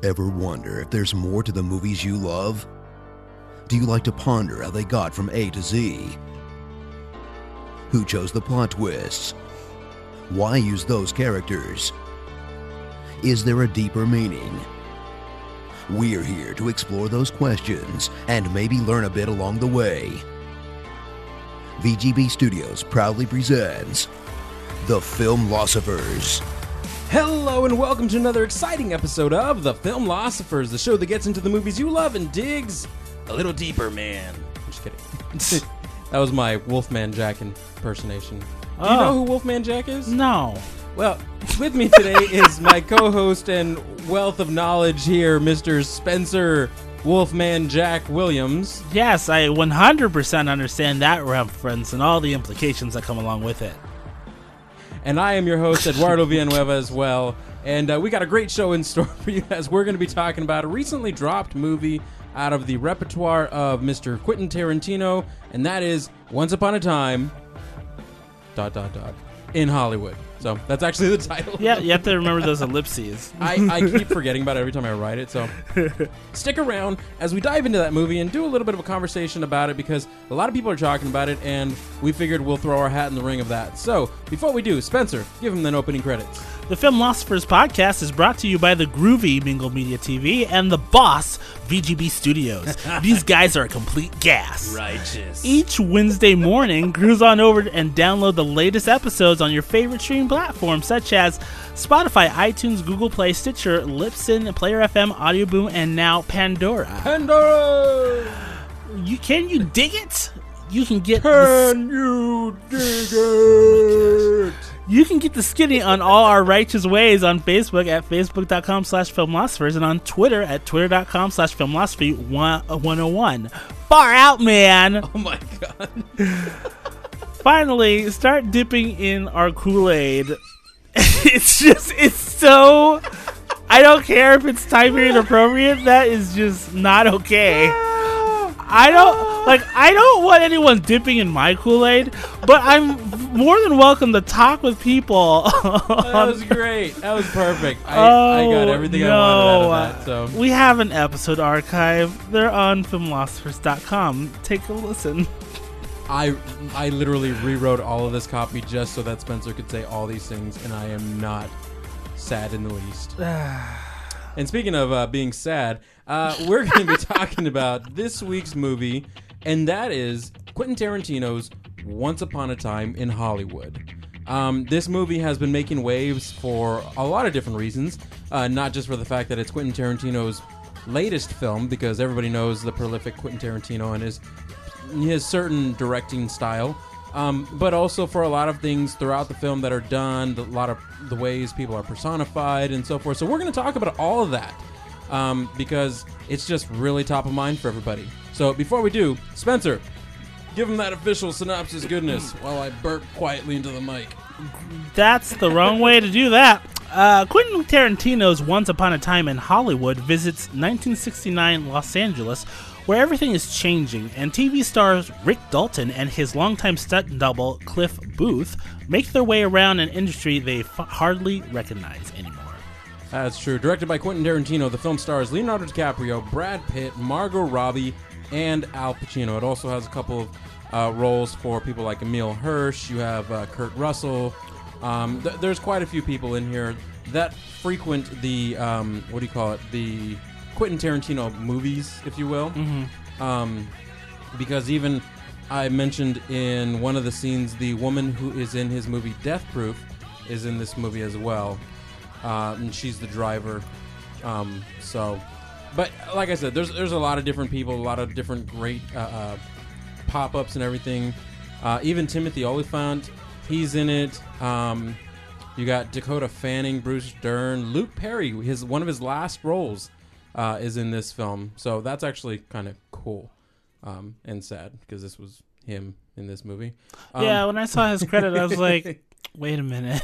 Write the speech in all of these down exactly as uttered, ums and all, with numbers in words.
Ever wonder if there's more to the movies you love? Do you like to ponder how they got from A to Z? Who chose the plot twists? Why use those characters? Is there a deeper meaning? We're here to explore those questions and maybe learn a bit along the way. V G B Studios proudly presents The Filmlosophers. Hello and welcome to another exciting episode of The Filmlosophers, the show that gets into the movies you love and digs a little deeper, man. I'm just kidding. That was my Wolfman Jack impersonation. Do Oh. you know who Wolfman Jack is? No. Well, with me today is my co-host and wealth of knowledge here, Mister Spencer Wolfman Jack Williams. Yes, I one hundred percent understand that reference and all the implications that come along with it. And I am your host, Eduardo Villanueva, as well. And uh, we got a great show in store for you, as we're going to be talking about a recently dropped movie out of the repertoire of Mister Quentin Tarantino, and that is Once Upon a Time, dot, dot, dot, in Hollywood. So that's actually the title. Yeah, you have to remember those ellipses. I, I keep forgetting about it every time I write it, so stick around as we dive into that movie and do a little bit of a conversation about it, because a lot of people are talking about it, and we figured we'll throw our hat in the ring of that. So before we do, Spencer, give him the opening credits. The Filmlosophers podcast is brought to you by the groovy Mingle Media T V and the boss, V G B Studios. These guys are a complete gas. Righteous. Each Wednesday morning, cruise on over and download the latest episodes on your favorite streaming platforms such as Spotify, iTunes, Google Play, Stitcher, Libsyn, Player F M, Audio Boom, and now Pandora. Pandora! You can you dig it? You can get Can the, you dig it? you can get the skinny on all our righteous ways on Facebook at facebook.com slash filmlosophers and on Twitter at twitter.com slash filmlosophy one oh one. Far out, man. Oh my god. Finally, start dipping in our Kool-Aid. It's just, it's so, I don't care if it's time period appropriate, that is just not okay. I don't, like, I don't want anyone dipping in my Kool-Aid, but I'm more than welcome to talk with people. That was great. That was perfect. I, oh, I got everything no. I wanted out of that. So We have an episode archive. They're on filmlosophers dot com. Take a listen. I I literally rewrote all of this copy just so that Spencer could say all these things, and I am not sad in the least. And speaking of uh, being sad, uh, we're going to be talking about this week's movie, and that is Quentin Tarantino's Once Upon a Time in Hollywood. Um, this movie has been making waves for a lot of different reasons, uh, not just for the fact that it's Quentin Tarantino's latest film, because everybody knows the prolific Quentin Tarantino and his his certain directing style, um, but also for a lot of things throughout the film that are done, a lot of the ways people are personified and so forth. So we're going to talk about all of that um, because it's just really top of mind for everybody. So before we do, Spencer, give him that official synopsis goodness while I burp quietly into the mic. That's the wrong way to do that. Uh, Quentin Tarantino's Once Upon a Time in Hollywood visits nineteen sixty-nine Los Angeles, where everything is changing, and T V stars Rick Dalton and his longtime stunt double Cliff Booth make their way around an industry they f- hardly recognize anymore. That's true. Directed by Quentin Tarantino, the film stars Leonardo DiCaprio, Brad Pitt, Margot Robbie, and Al Pacino. It also has a couple of uh, roles for people like Emile Hirsch. You have uh, Kurt Russell. Um, th- there's quite a few people in here that frequent the, um, what do you call it, the Quentin Tarantino movies, if you will. Mm-hmm. Um, because even I mentioned in one of the scenes, the woman who is in his movie Death Proof is in this movie as well. Uh, and she's the driver. Um, so, but like I said, there's there's a lot of different people, a lot of different great uh, uh, pop-ups and everything. Uh, even Timothy Olyphant, he's in it. Um, you got Dakota Fanning, Bruce Dern, Luke Perry. His one of his last roles uh, is in this film. So that's actually kind of cool um, and sad because this was him in this movie. Um, Yeah, when I saw his credit, I was like, wait a minute.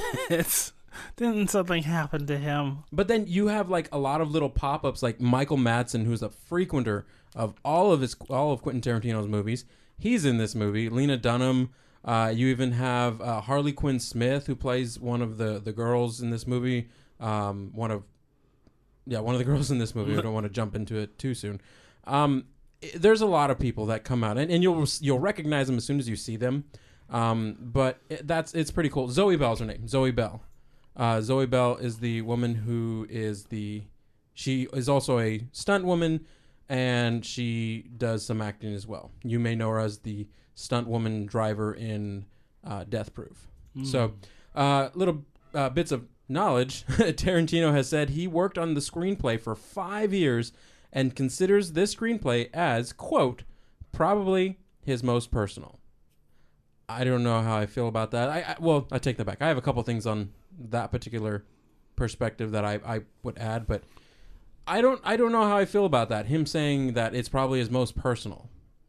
Didn't something happen to him? But then you have like a lot of little pop-ups, like Michael Madsen, who's a frequenter of all of his all of Quentin Tarantino's movies. He's in this movie. Lena Dunham. Uh, you even have uh, Harley Quinn Smith, who plays one of the, the girls in this movie. Um, one of yeah, one of the girls in this movie. I don't want to jump into it too soon. Um, i- there's a lot of people that come out, and, and you'll you'll recognize them as soon as you see them. Um, but it, that's it's pretty cool. Zoe Bell's her name. Zoe Bell. Uh, Zoe Bell is the woman who is the. She is also a stunt woman, and she does some acting as well. You may know her as the stunt woman driver in uh, Death Proof. Mm. So, uh, little uh, bits of knowledge. Tarantino has said he worked on the screenplay for five years and considers this screenplay as, quote, probably his most personal. I don't know how I feel about that. I, I well, I take that back. I have a couple things on that particular perspective that I, I would add, but I don't I don't know how I feel about that. Him saying that it's probably his most personal.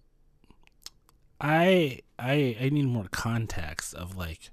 I I I need more context of like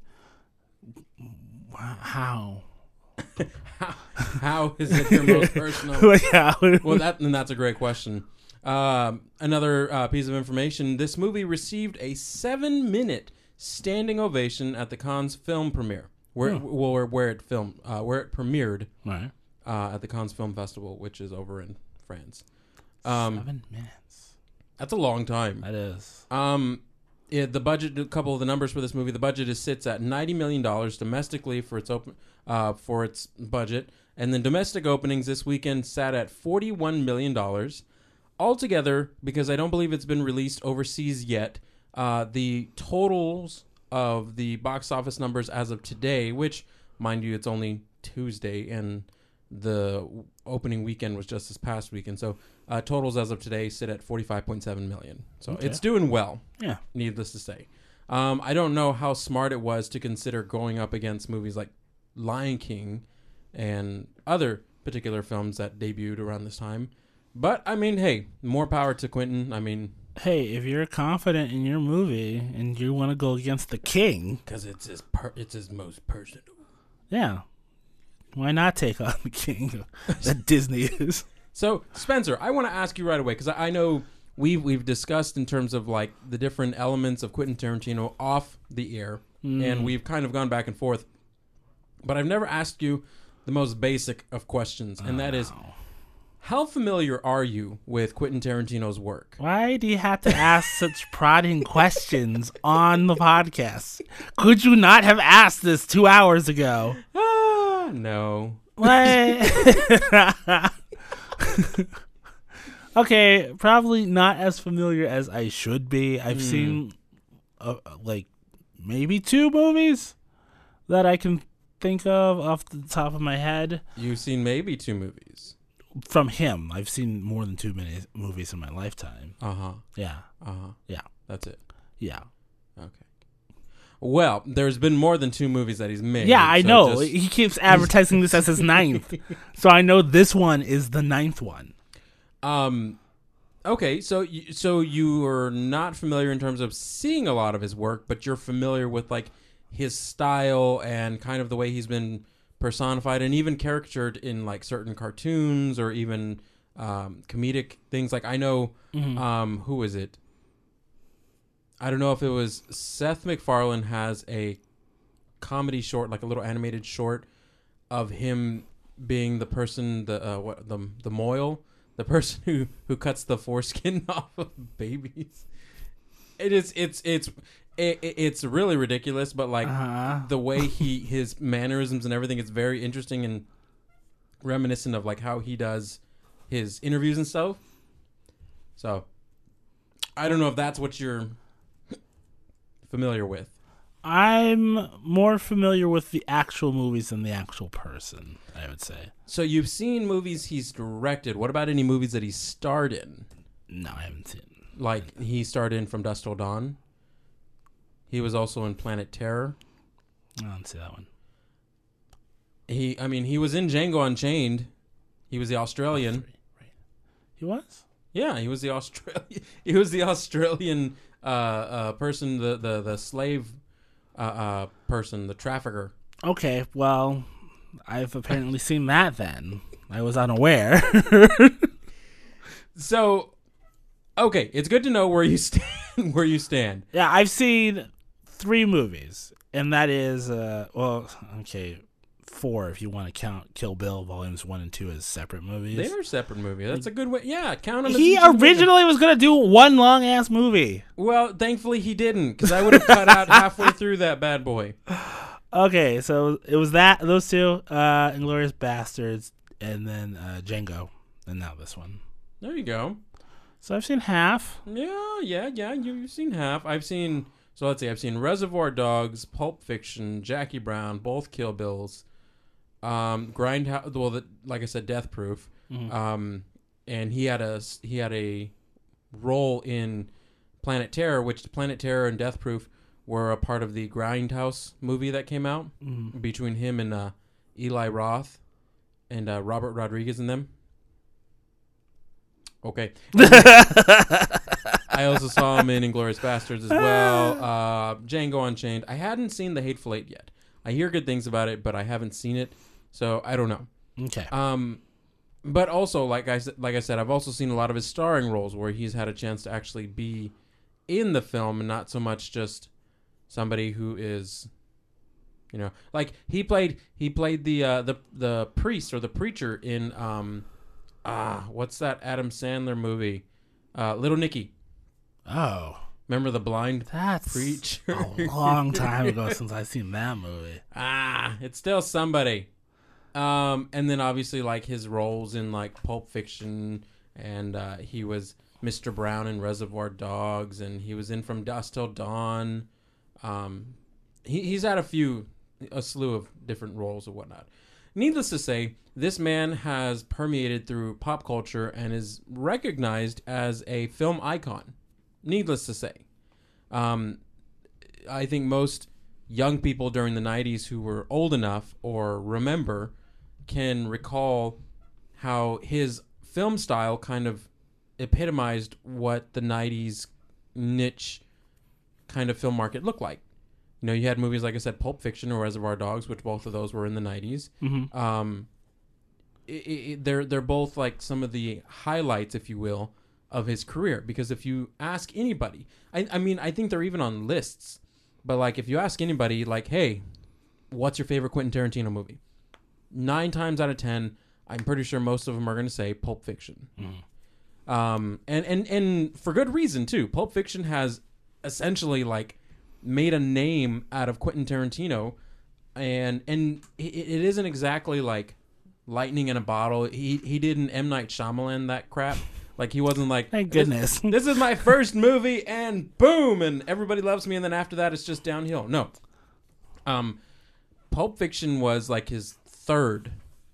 how how, how is it your most personal? like how Well, that and that's a great question. Um, another uh, piece of information: this movie received a seven-minute standing ovation at the Cannes film premiere, where Hmm. where, where it filmed, uh, where it premiered right. uh, at the Cannes Film Festival, which is over in France. Um, Seven minutes. that's a long time. That is. Um, yeah, the budget, a couple of the numbers for this movie. The budget is sits at ninety million dollars domestically for its open, uh, for its budget, and then domestic openings this weekend sat at forty-one million dollars altogether. Because I don't believe it's been released overseas yet. Uh, the totals of the box office numbers as of today, which, mind you, it's only Tuesday, and the opening weekend was just this past weekend. So uh, totals as of today sit at forty-five point seven million. So Okay. it's doing well. Yeah. Needless to say. Um, I don't know how smart it was to consider going up against movies like Lion King and other particular films that debuted around this time. But, I mean, hey, more power to Quentin. I mean... Hey, if you're confident in your movie and you want to go against the king... Because it's his, per- it's his most personal. Yeah. Why not take on the king that Disney is? So, Spencer, I want to ask you right away, because I, I know we've, we've discussed in terms of, like, the different elements of Quentin Tarantino off the air, Mm. and we've kind of gone back and forth. But I've never asked you the most basic of questions, and that is, how familiar are you with Quentin Tarantino's work? Why do you have to ask such prodding questions on the podcast? Could you not have asked this two hours ago? Ah, no. What? Okay, probably not as familiar as I should be. I've seen uh, like maybe two movies that I can think of off the top of my head You've seen maybe two movies. from him. I've seen more than two many movies in my lifetime. Uh-huh. Yeah, Uh-huh. yeah, That's it. yeah. Okay. Well, there's been more than two movies that he's made. Yeah, I so know. just- He keeps advertising this as his ninth. So I know this one is the ninth one. Um, okay, so you, so you are not familiar in terms of seeing a lot of his work, but you're familiar with like his style and kind of the way he's been personified and even caricatured in like certain cartoons or even um, comedic things. Like I know, um, who is it? I don't know if it was Seth MacFarlane has a comedy short, like a little animated short of him being the person, the uh, what the the Moyle. The person who, who cuts the foreskin off of babies. It is it's it's it, it's really ridiculous, but like Uh-huh. the way he his mannerisms and everything is very interesting and reminiscent of like how he does his interviews and stuff. So I don't know if that's what you're familiar with. I'm more familiar with the actual movies than the actual person, I would say. So you've seen movies he's directed. What about any movies that he starred in? No, I haven't seen. Like he starred in From Dusk Till Dawn. He was also in Planet Terror. I don't see that one. He, I mean, he was in Django Unchained. He was the Australian. Right. He was? Yeah, he was the Australian. He was the Australian uh, uh, person, the the the slave uh, uh, person, the trafficker. Okay, well, I've apparently seen that then. I was unaware. So, okay, it's good to know where you stand. Where you stand. Yeah, I've seen three movies, and that is, uh, well, okay, four if you want to count Kill Bill Volumes one and two as separate movies. They are separate movies. That's a good way. Yeah, count them. He as originally was going to do one long-ass movie. Well, thankfully he didn't, because I would have cut out halfway through that bad boy. Okay, so it was that, those two, uh, Inglourious Bastards, and then uh, Django, and now this one. There you go. So I've seen half. Yeah, yeah, yeah. You, you've seen half. I've seen, so let's see, I've seen Reservoir Dogs, Pulp Fiction, Jackie Brown, both Kill Bills, um, Grindhouse, well, the, like I said, Death Proof. Mm-hmm. Um, and he had a, he had a role in Planet Terror, which Planet Terror and Death Proof were a part of the Grindhouse movie that came out Mm-hmm. between him and uh, Eli Roth and uh, Robert Rodriguez and them. Okay. I also saw him in Inglourious Bastards as well. Uh, Django Unchained. I hadn't seen The Hateful Eight yet. I hear good things about it, but I haven't seen it, so I don't know. Okay. Um, but also, like I like I said, I've also seen a lot of his starring roles where he's had a chance to actually be in the film and not so much just somebody who is, you know, like he played he played the uh, the the priest or the preacher in um ah what's that Adam Sandler movie, uh, Little Nicky. Oh, remember the blind that's preacher? a long time ago since I've seen that movie. Ah, it's still somebody. Um, and then obviously like his roles in like Pulp Fiction, and uh, he was Mister Brown in Reservoir Dogs, and he was in From Dusk Till Dawn. Um, he, he's had a few, a slew of different roles and whatnot. Needless to say, this man has permeated through pop culture and is recognized as a film icon. Needless to say. Um, I think most young people during the nineties who were old enough or remember can recall how his film style kind of epitomized what the nineties niche kind of film market looked like. You know, you had movies, like I said, Pulp Fiction or Reservoir Dogs, which both of those were in the nineties. Mm-hmm. Um, it, it, they're they're both like some of the highlights, if you will, of his career. Because if you ask anybody, I, I mean, I think they're even on lists. But like, if you ask anybody, like, hey, what's your favorite Quentin Tarantino movie? Nine times out of ten, I'm pretty sure most of them are going to say Pulp Fiction. Mm. Um, and, and, and for good reason, too. Pulp Fiction has essentially, like, made a name out of Quentin Tarantino. And and it, it isn't exactly, like, lightning in a bottle. He, he did an M. Night Shyamalan that crap. Like, he wasn't like, thank goodness. This, this is my first movie, and boom, and everybody loves me, and then after that, it's just downhill. No. Um, Pulp Fiction was, like, his third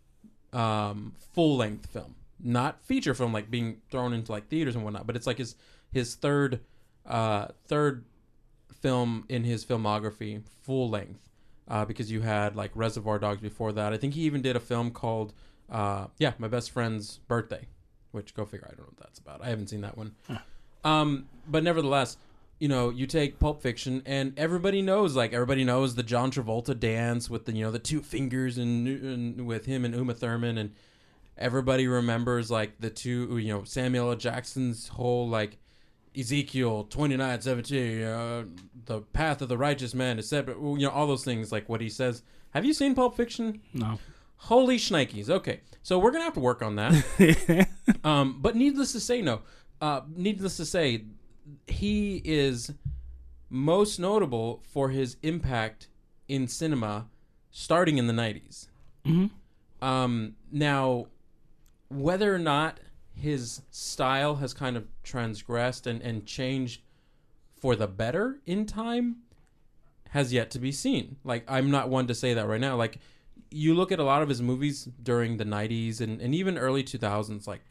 um, full-length film. Not feature film, like, being thrown into, like, theaters and whatnot, but it's, like, his his third uh, third film in his filmography, full-length, uh, because you had, like, Reservoir Dogs before that. I think he even did a film called, uh, yeah, My Best Friend's Birthday. Which, go figure, I don't know what that's about. I haven't seen that one. Huh. Um, but nevertheless, you know, you take Pulp Fiction, and everybody knows, like, everybody knows the John Travolta dance with the, you know, the two fingers and, and with him and Uma Thurman, and everybody remembers, like, the two, you know, Samuel L. Jackson's whole, like, Ezekiel twenty-nine seventeen, uh, the path of the righteous man, et cetera. You know, all those things, like what he says. Have you seen Pulp Fiction? No. Holy shnikes. Okay. So we're going to have to work on that. um, but needless to say, no. Uh, needless to say, he is most notable for his impact in cinema starting in the nineties. Mm-hmm. Um, now, whether or not his style has kind of transgressed and, and changed for the better in time has yet to be seen. Like, I'm not one to say that right now. Like, you look at a lot of his movies during the nineties and, and even early two thousands, like,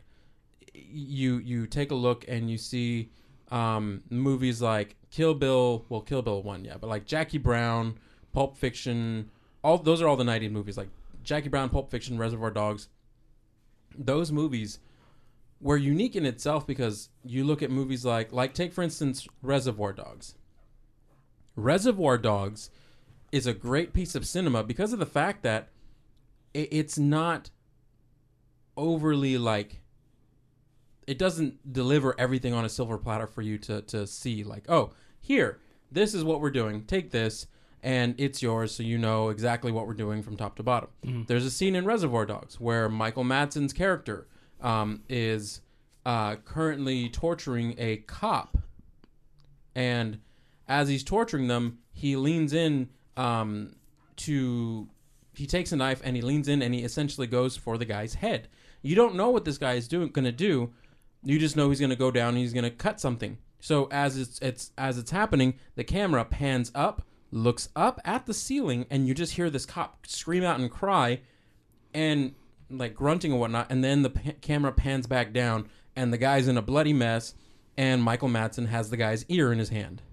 you you take a look and you see um, movies like Kill Bill, well, Kill Bill one, yeah, but like Jackie Brown, Pulp Fiction, all those are all the nineties movies, like Jackie Brown, Pulp Fiction, Reservoir Dogs. Those movies were unique in itself because you look at movies like, like take, for instance, Reservoir Dogs. Reservoir Dogs is a great piece of cinema because of the fact that it's not overly, like, it doesn't deliver everything on a silver platter for you to, to see. Like, oh, here, this is what we're doing. Take this. and it's yours, so you know exactly what we're doing from top to bottom. Mm. There's a scene in Reservoir Dogs where Michael Madsen's character um, is uh, currently torturing a cop, and as he's torturing them, he leans in um, to... He takes a knife and he leans in and he essentially goes for the guy's head. You don't know what this guy is doing, going to do. You just know he's going to go down and he's going to cut something. So as it's, it's as it's happening, the camera pans up, looks up at the ceiling, and you just hear this cop scream out and cry, and like grunting and whatnot. And then the pa- camera pans back down, and the guy's in a bloody mess, and Michael Madsen has the guy's ear in his hand.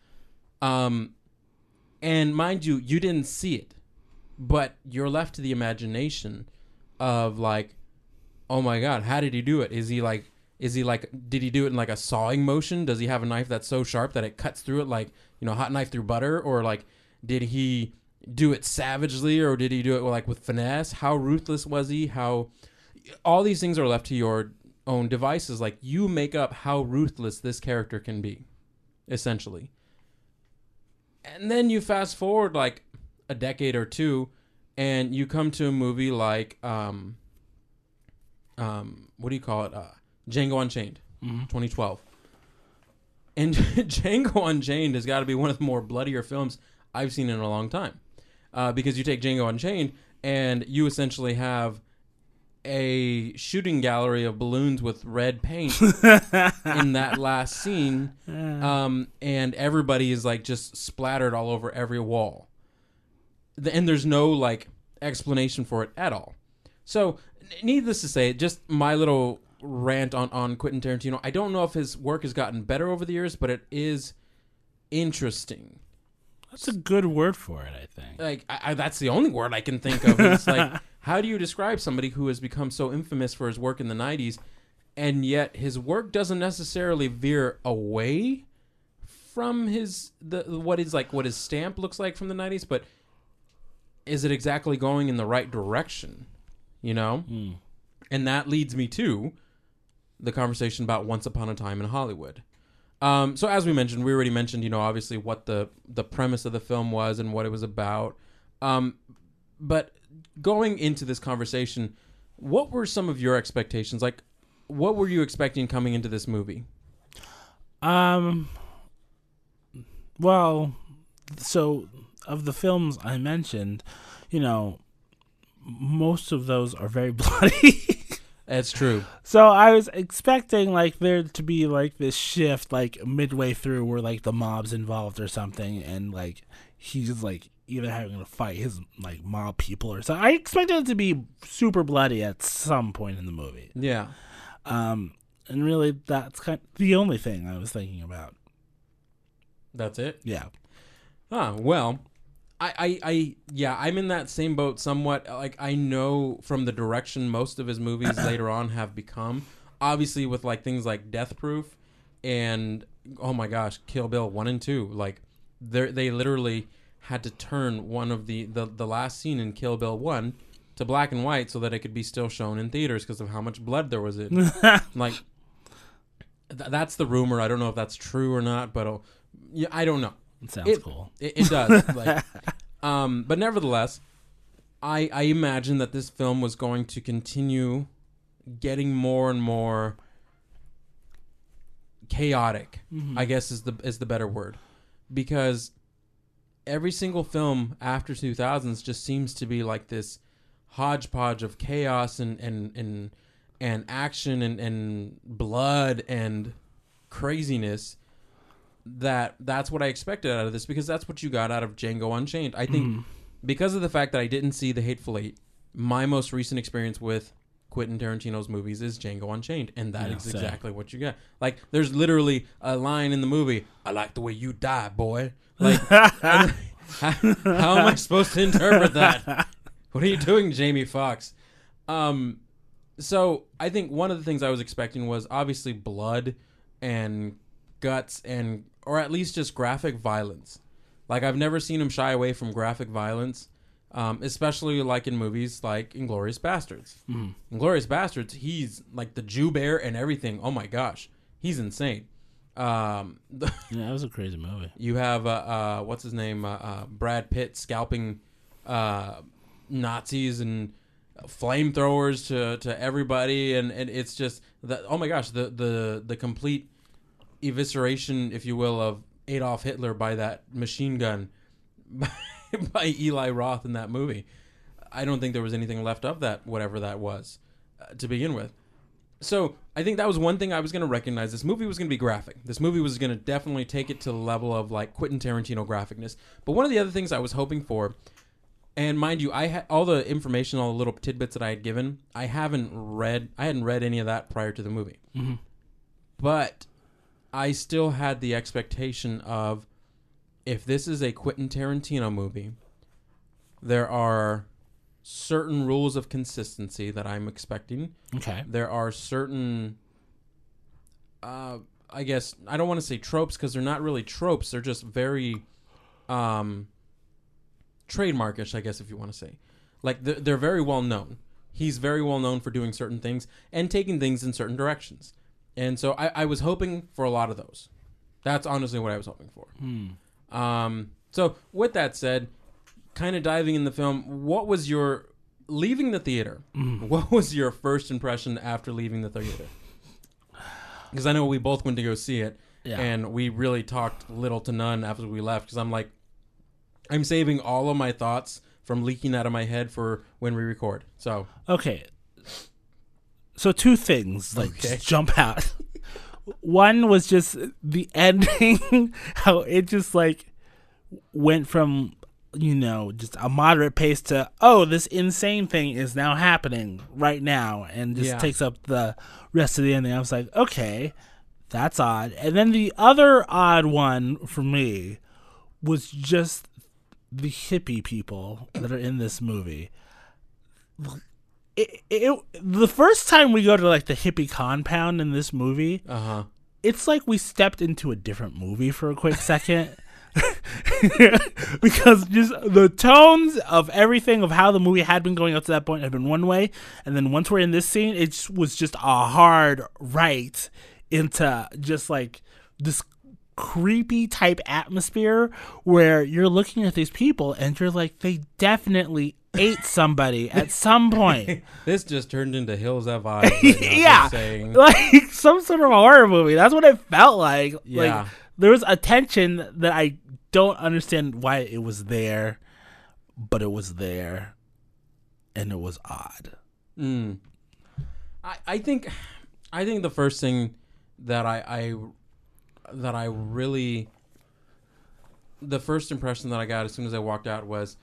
Um, and mind you, you didn't see it. But you're left to the imagination of like, oh my God, how did he do it? Is he like, is he like, did he do it in like a sawing motion? Does he have a knife that's so sharp that it cuts through it like, you know, hot knife through butter? Or like, did he do it savagely, or did he do it like with finesse? How ruthless was he? How, all these things are left to your own devices. Like, you make up how ruthless this character can be, essentially. And then you fast forward like a decade or two, and you come to a movie like um, um, what do you call it? Uh, Django Unchained, mm-hmm. twenty twelve. And Django Unchained has got to be one of the more bloodier films I've seen in a long time, uh, because you take Django Unchained and you essentially have a shooting gallery of balloons with red paint in that last scene, um, and everybody is like just splattered all over every wall. And there's no like explanation for it at all. So, needless to say, just my little rant on, on Quentin Tarantino. I don't know if his work has gotten better over the years, but it is interesting. That's a good word for it, I think. Like, I, I, that's the only word I can think of. It's like, how do you describe somebody who has become so infamous for his work in the nineties, and yet his work doesn't necessarily veer away from his the what is like what his stamp looks like from the nineties, but is it exactly going in the right direction? You know? Mm. And that leads me to the conversation about Once Upon a Time in Hollywood. Um, so as we mentioned, we already mentioned, you know, obviously what the, the premise of the film was and what it was about. Um, but going into this conversation, what were some of your expectations? Like, what were you expecting coming into this movie? Um, well, so... of the films I mentioned, you know, most of those are very bloody. That's true. So I was expecting like there to be like this shift like midway through where like the mob's involved or something, and like he's like either having to fight his like mob people or something. I expected it to be super bloody at some point in the movie. Yeah. Um, and really that's kind of the only thing I was thinking about. That's it? Yeah. Ah, well, I, I, I, yeah, I'm in that same boat somewhat. Like, I know from the direction most of his movies later on have become. Obviously, with, like, things like Death Proof and, oh my gosh, Kill Bill one and two. Like, they literally had to turn one of the, the, the last scene in Kill Bill one to black and white so that it could be still shown in theaters because of how much blood there was in. Like, th- that's the rumor. I don't know if that's true or not, but uh, yeah, I don't know. It sounds it, cool. It, it does. like, um, but nevertheless, I I imagine that this film was going to continue getting more and more chaotic. Mm-hmm. I guess is the is the better word, because every single film after two thousands just seems to be like this hodgepodge of chaos and and and, and action and, and blood and craziness. That that's what I expected out of this, because that's what you got out of Django Unchained. I think mm. because of the fact that I didn't see The Hateful Eight, my most recent experience with Quentin Tarantino's movies is Django Unchained, and that yeah, is same. exactly what you got. Like, there's literally a line in the movie, "I like the way you die, boy." Like, how, how am I supposed to interpret that? What are you doing, Jamie Foxx? Um, so I think one of the things I was expecting was obviously blood and guts and or at least just graphic violence. Like, I've never seen him shy away from graphic violence, um, especially like in movies like Inglourious Bastards. Mm-hmm. Inglourious Bastards, he's like the Jew bear and everything. Oh my gosh, he's insane. Um, the, Yeah, that was a crazy movie. you have uh, uh, what's his name? Uh, uh, Brad Pitt scalping uh, Nazis and flamethrowers to, to everybody, and, and it's just that. Oh my gosh, the, the the complete evisceration, if you will, of Adolf Hitler by that machine gun by, by Eli Roth in that movie. I don't think there was anything left of that, whatever that was, uh, to begin with. So I think that was one thing I was going to recognize. This movie was going to be graphic. This movie was going to definitely take it to the level of like Quentin Tarantino graphicness. But one of the other things I was hoping for, and mind you, I had all the information, all the little tidbits that I had given, I haven't read, I hadn't read any of that prior to the movie. Mm-hmm. But I still had the expectation of, if this is a Quentin Tarantino movie, there are certain rules of consistency that I'm expecting. Okay. There are certain, uh, I guess, I don't want to say tropes because they're not really tropes. They're just very um, trademarkish, I guess, if you want to say. Like, they're, they're very well known. He's very well known for doing certain things and taking things in certain directions. And so I, I was hoping for a lot of those. That's honestly what I was hoping for. Hmm. Um, so with that said, kind of diving in the film, what was your, leaving the theater, Mm. what was your first impression after leaving the theater? Because I know we both went to go see it, Yeah. and we really talked little to none after we left, because I'm like, I'm saving all of my thoughts from leaking out of my head for when we record. So Okay. So two things like Okay. just jump out. One was just the ending, how it just like went from, you know, just a moderate pace to, oh, this insane thing is now happening right now, and just Yeah. takes up the rest of the ending. I was like, okay, that's odd. And then the other odd one for me was just the hippie people that are in this movie. It, it, the first time we go to like the hippie compound in this movie, uh-huh. it's like we stepped into a different movie for a quick second. Because just the tones of everything of how the movie had been going up to that point had been one way, and then once we're in this scene, it just was just a hard right into just like this creepy type atmosphere where you're looking at these people and you're like, they definitely ate somebody at some point. This just turned into Hills Have Eyes. Right now, Yeah, just saying. like some sort of horror movie. That's what it felt like. Yeah. Like there was a tension that I don't understand why it was there, but it was there, and it was odd. Mm. I I think I think the first thing that I, I that I really the first impression that I got as soon as I walked out was,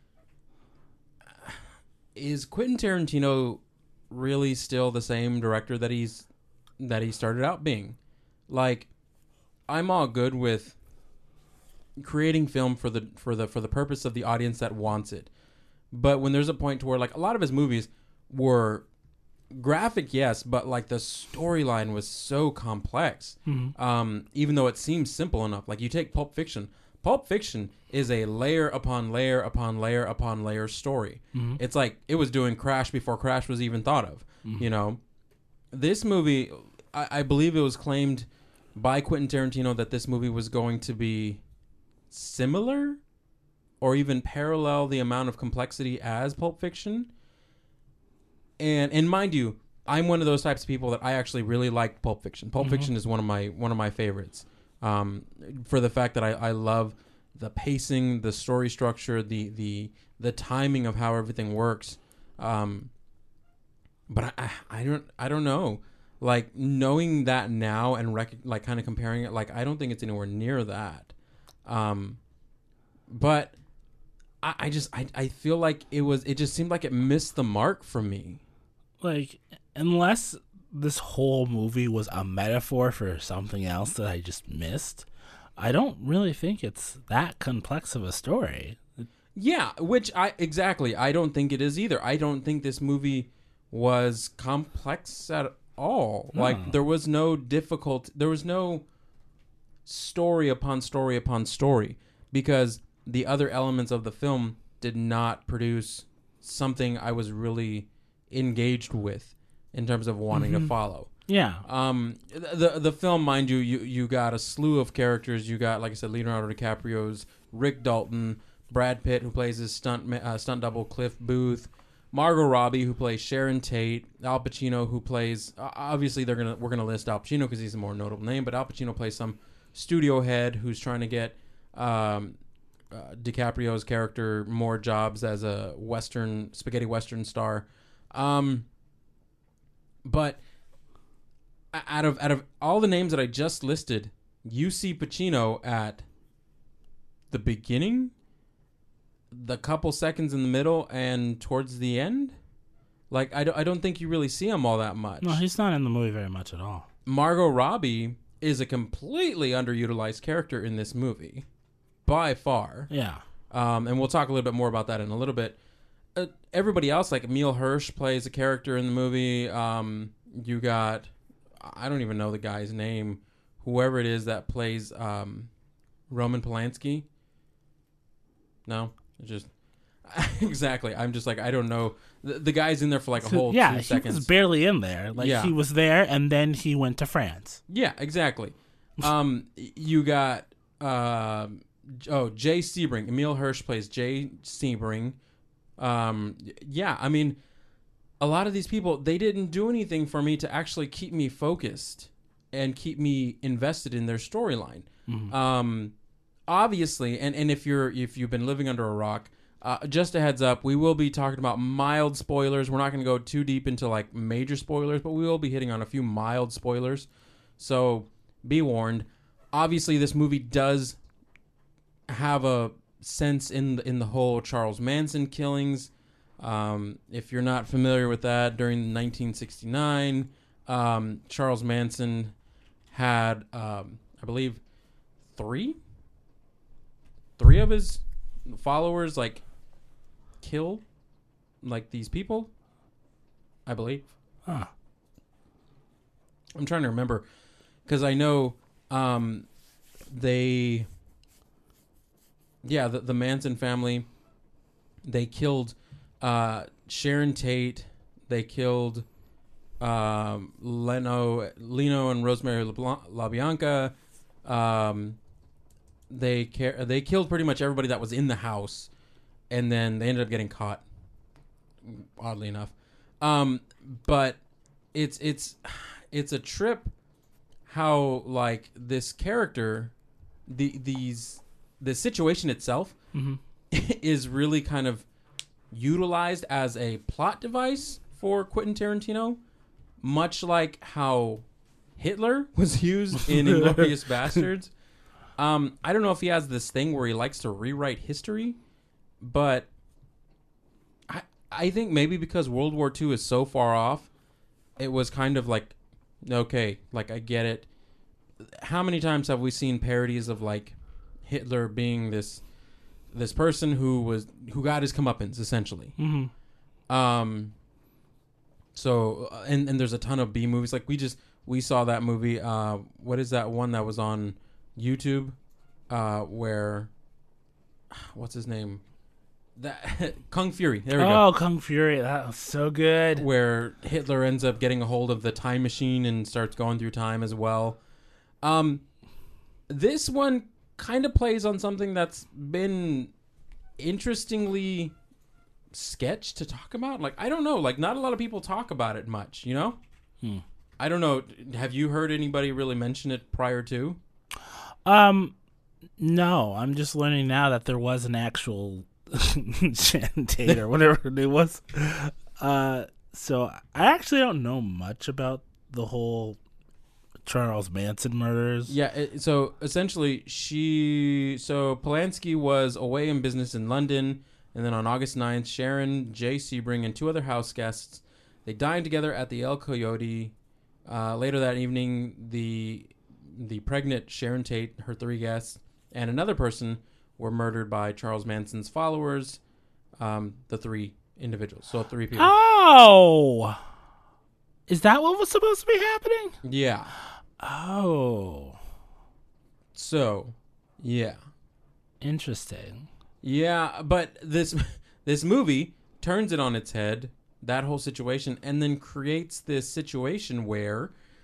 is Quentin Tarantino really still the same director that he's that he started out being? Like, I'm all good with creating film for the for the for the purpose of the audience that wants it, but when there's a point to where like a lot of his movies were graphic, yes, but like the storyline was so complex. Mm-hmm. Um, even though it seems simple enough, like you take Pulp Fiction. Pulp Fiction is a layer upon layer upon layer upon layer story. Mm-hmm. It's like it was doing Crash before Crash was even thought of. Mm-hmm. You know, this movie, I, I believe it was claimed by Quentin Tarantino that this movie was going to be similar or even parallel the amount of complexity as Pulp Fiction. And and mind you, I'm one of those types of people that I actually really like Pulp Fiction. Pulp mm-hmm. Fiction is one of my one of my favorites. Um, for the fact that I, I love the pacing, the story structure, the the the timing of how everything works. Um, but I, I don't I don't know. Like knowing that now and rec- like kind of comparing it, like I don't think it's anywhere near that. Um, but I, I just I, I feel like it was it just seemed like it missed the mark for me. Like, unless this whole movie was a metaphor for something else that I just missed, I don't really think it's that complex of a story. Yeah, which I exactly I don't think it is either. I don't think this movie was complex at all. No. Like there was no difficult there was no story upon story upon story, because the other elements of the film did not produce something I was really engaged with in terms of wanting mm-hmm. to follow. Yeah. Um, the the film, mind you, you you got a slew of characters. You got, like I said, Leonardo DiCaprio's Rick Dalton, Brad Pitt, who plays his stunt ma- uh, stunt double Cliff Booth, Margot Robbie, who plays Sharon Tate, Al Pacino, who plays uh, obviously they're gonna we're gonna list Al Pacino because he's a more notable name, but Al Pacino plays some studio head who's trying to get um, uh, DiCaprio's character more jobs as a western spaghetti western star. Um, but out of out of all the names that I just listed, you see Pacino at the beginning, the couple seconds in the middle, and towards the end. Like, I don't, I don't think you really see him all that much. No, he's not in the movie very much at all. Margot Robbie is a completely underutilized character in this movie, by far. Yeah. Um, and we'll talk a little bit more about that in a little bit. Uh, everybody else, like Emile Hirsch, plays a character in the movie. Um, you got, I don't even know the guy's name, whoever it is that plays um, Roman Polanski. No, it's just exactly. I'm just like, I don't know. The, the guy's in there for like a whole yeah, two he seconds. was barely in there. Like Yeah. he was there, and then he went to France. Yeah, exactly. Um, you got uh, oh Jay Sebring. Emile Hirsch plays Jay Sebring. Um, yeah, I mean, a lot of these people, they didn't do anything for me to actually keep me focused and keep me invested in their storyline. Mm-hmm. Um, obviously, and, and if you're if you've been living under a rock, uh, just a heads up, we will be talking about mild spoilers. We're not going to go too deep into like major spoilers, but we will be hitting on a few mild spoilers. So be warned. Obviously, this movie does have a sense in the, in the whole Charles Manson killings. Um, if you're not familiar with that, during nineteen sixty-nine, um, Charles Manson had, um, I believe, three, three of his followers like kill like these people. I believe. Huh. I'm trying to remember because I know um, they, yeah, the, the Manson family, they killed uh, Sharon Tate. They killed um, Leno, Leno and Rosemary LeBlanc, LaBianca. Um, they ca- they killed pretty much everybody that was in the house, and then they ended up getting caught. Oddly enough, um, but it's it's it's a trip how like this character, the these the situation itself Mm-hmm. is really kind of utilized as a plot device for Quentin Tarantino, much like how Hitler was used in Inglourious Bastards. Um, I don't know if he has this thing where he likes to rewrite history, but I I think maybe because World War Two is so far off, it was kind of like, okay, like I get it. How many times have we seen parodies of like Hitler being this this person who was who got his comeuppance essentially? Mm-hmm. Um. So uh, and and there's a ton of B movies. Like we just we saw that movie. Uh, what is that one that was on YouTube? Uh, where what's his name? That Kung Fury. There we oh, go. Kung Fury. That was so good. Where Hitler ends up getting a hold of the time machine and starts going through time as well. Um, this one kind of plays on something that's been interestingly sketched to talk about. Like, I don't know. Like, not a lot of people talk about it much, you know? Hmm. I don't know. Have you heard anybody really mention it prior to? Um, no. I'm just learning now that there was an actual Sharon Tate or whatever her name was. Uh, so I actually don't know much about the whole Charles Manson murders. Yeah, it, so essentially she... So Polanski was away in business in London, and then on August ninth, Sharon, Jay Sebring, and two other house guests, they dined together at the El Coyote. Uh, later that evening, the the pregnant Sharon Tate, her three guests, and another person were murdered by Charles Manson's followers, um, the three individuals. So three people. Oh! Is that what was supposed to be happening? Yeah. Oh. So, yeah. Interesting. Yeah, but this this movie turns it on its head, that whole situation, and then creates this situation where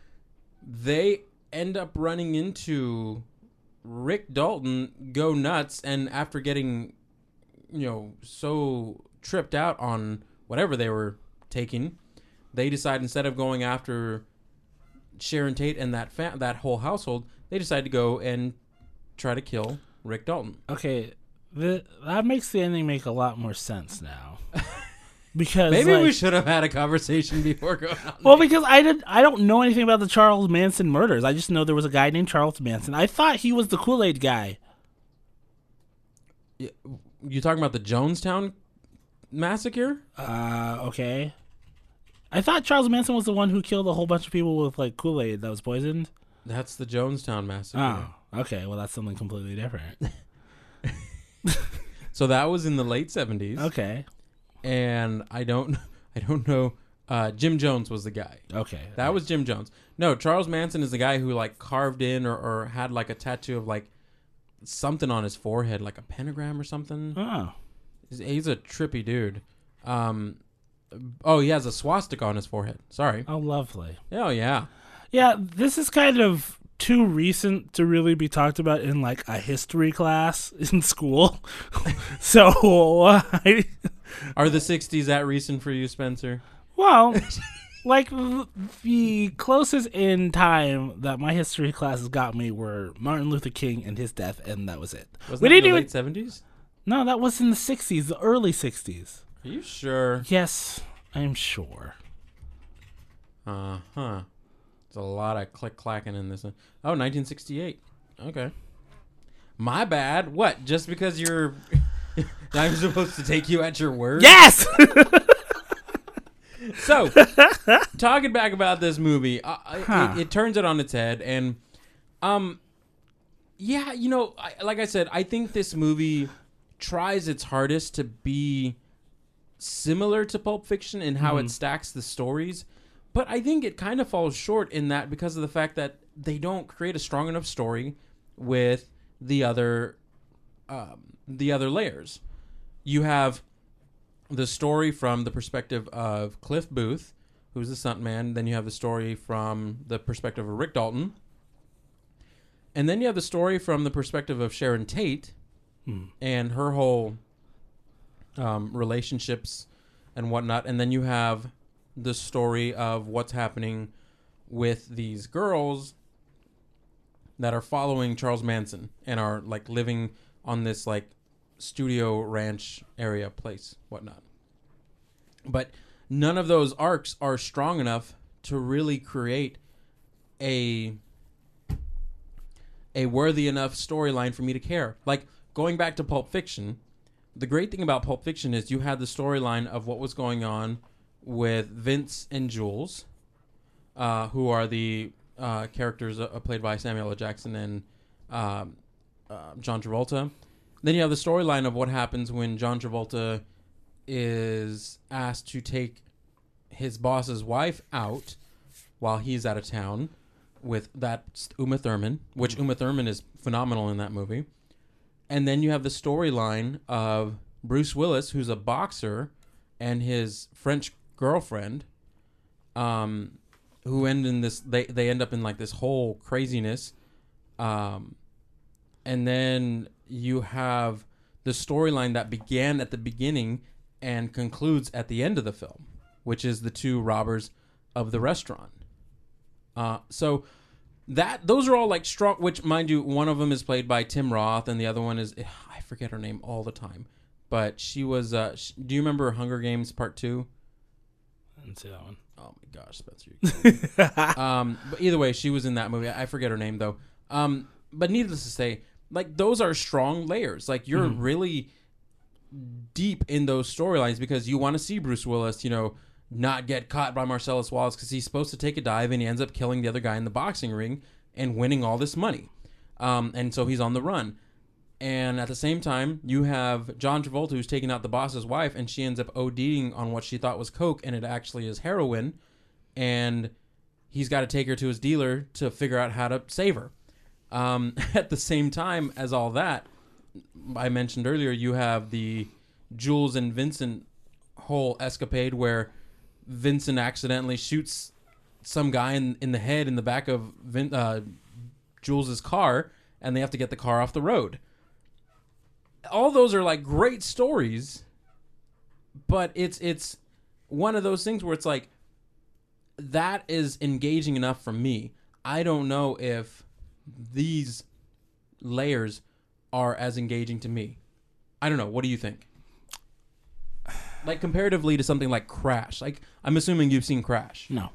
they end up running into Rick Dalton, go nuts, and after getting, you know, so tripped out on whatever they were taking, they decide instead of going after Sharon Tate and that fa- that whole household, they decide to go and try to kill Rick Dalton. Okay, the, that makes the ending make a lot more sense now. Because maybe like, we should have had a conversation before going on. Well, because I did, I don't know anything about the Charles Manson murders. I just know there was a guy named Charles Manson. I thought he was the Kool-Aid guy. You talking about the Jonestown massacre? Uh, okay. I thought Charles Manson was the one who killed a whole bunch of people with like Kool-Aid that was poisoned. That's the Jonestown massacre. Oh, okay. Well, that's something completely different. So that was in the late seventies. Okay. And I don't, I don't know. Uh, Jim Jones was the guy. Okay. That right. was Jim Jones. No, Charles Manson is the guy who like carved in or, or had like a tattoo of like something on his forehead, like a pentagram or something. Oh. He's, he's a trippy dude. Um, oh, he has a swastika on his forehead. Sorry. Oh, lovely. Oh, yeah. Yeah, this is kind of too recent to really be talked about in like a history class in school. So, I... Are the sixties that recent for you, Spencer? Well, like the closest in time that my history classes got me were Martin Luther King and his death, and that was it. Was we that didn't in the even... late seventies? No, that was in the sixties, the early sixties. Are you sure? Yes, I'm sure. Uh huh. There's a lot of click clacking in this one. Oh, nineteen sixty-eight. Okay. My bad. What? Just because you're. I'm supposed to take you at your word? Yes! So, talking back about this movie, uh, huh. it, it turns it on its head. And, um, yeah, you know, I, like I said, I think this movie tries its hardest to be similar to Pulp Fiction in how mm. it stacks the stories. But I think it kind of falls short in that because of the fact that they don't create a strong enough story with the other um, the other layers. You have the story from the perspective of Cliff Booth, who's the stuntman. Then you have the story from the perspective of Rick Dalton. And then you have the story from the perspective of Sharon Tate hmm. and her whole um, relationships and whatnot. And then you have the story of what's happening with these girls that are following Charles Manson and are like living on this like studio ranch area place, whatnot. But none of those arcs are strong enough to really create a a worthy enough storyline for me to care. Like going back to Pulp Fiction, the great thing about Pulp Fiction is you had the storyline of what was going on with Vince and Jules, uh, who are the uh, characters uh, played by Samuel L. Jackson and um, uh, John Travolta. Then you have the storyline of what happens when John Travolta is asked to take his boss's wife out while he's out of town with that Uma Thurman, which Uma Thurman is phenomenal in that movie. And then you have the storyline of Bruce Willis, who's a boxer, and his French girlfriend, um, who end in this. They they end up in like this whole craziness, um, and then you have the storyline that began at the beginning and concludes at the end of the film, which is the two robbers of the restaurant. Uh, so that those are all like strong. Which, mind you, one of them is played by Tim Roth, and the other one is I forget her name all the time, but she was. Uh, she, do you remember Hunger Games Part Two? I didn't see that one. Oh my gosh, Spencer! um, but either way, she was in that movie. I forget her name though. Um, but needless to say, like those are strong layers. Like you're mm-hmm. really deep in those storylines because you want to see Bruce Willis, you know, not get caught by Marcellus Wallace because he's supposed to take a dive and he ends up killing the other guy in the boxing ring and winning all this money. Um, and so he's on the run. And at the same time, you have John Travolta who's taking out the boss's wife and she ends up ODing on what she thought was coke and it actually is heroin. And he's got to take her to his dealer to figure out how to save her. Um, at the same time as all that, I mentioned earlier, you have the Jules and Vincent whole escapade where Vincent accidentally shoots some guy in, in the head in the back of Vin, uh, Jules's car, and they have to get the car off the road. All those are like great stories, but it's it's one of those things where it's like that is engaging enough for me. I don't know if these layers are as engaging to me. I don't know. What do you think? Like comparatively to something like Crash. Like I'm assuming you've seen Crash. No.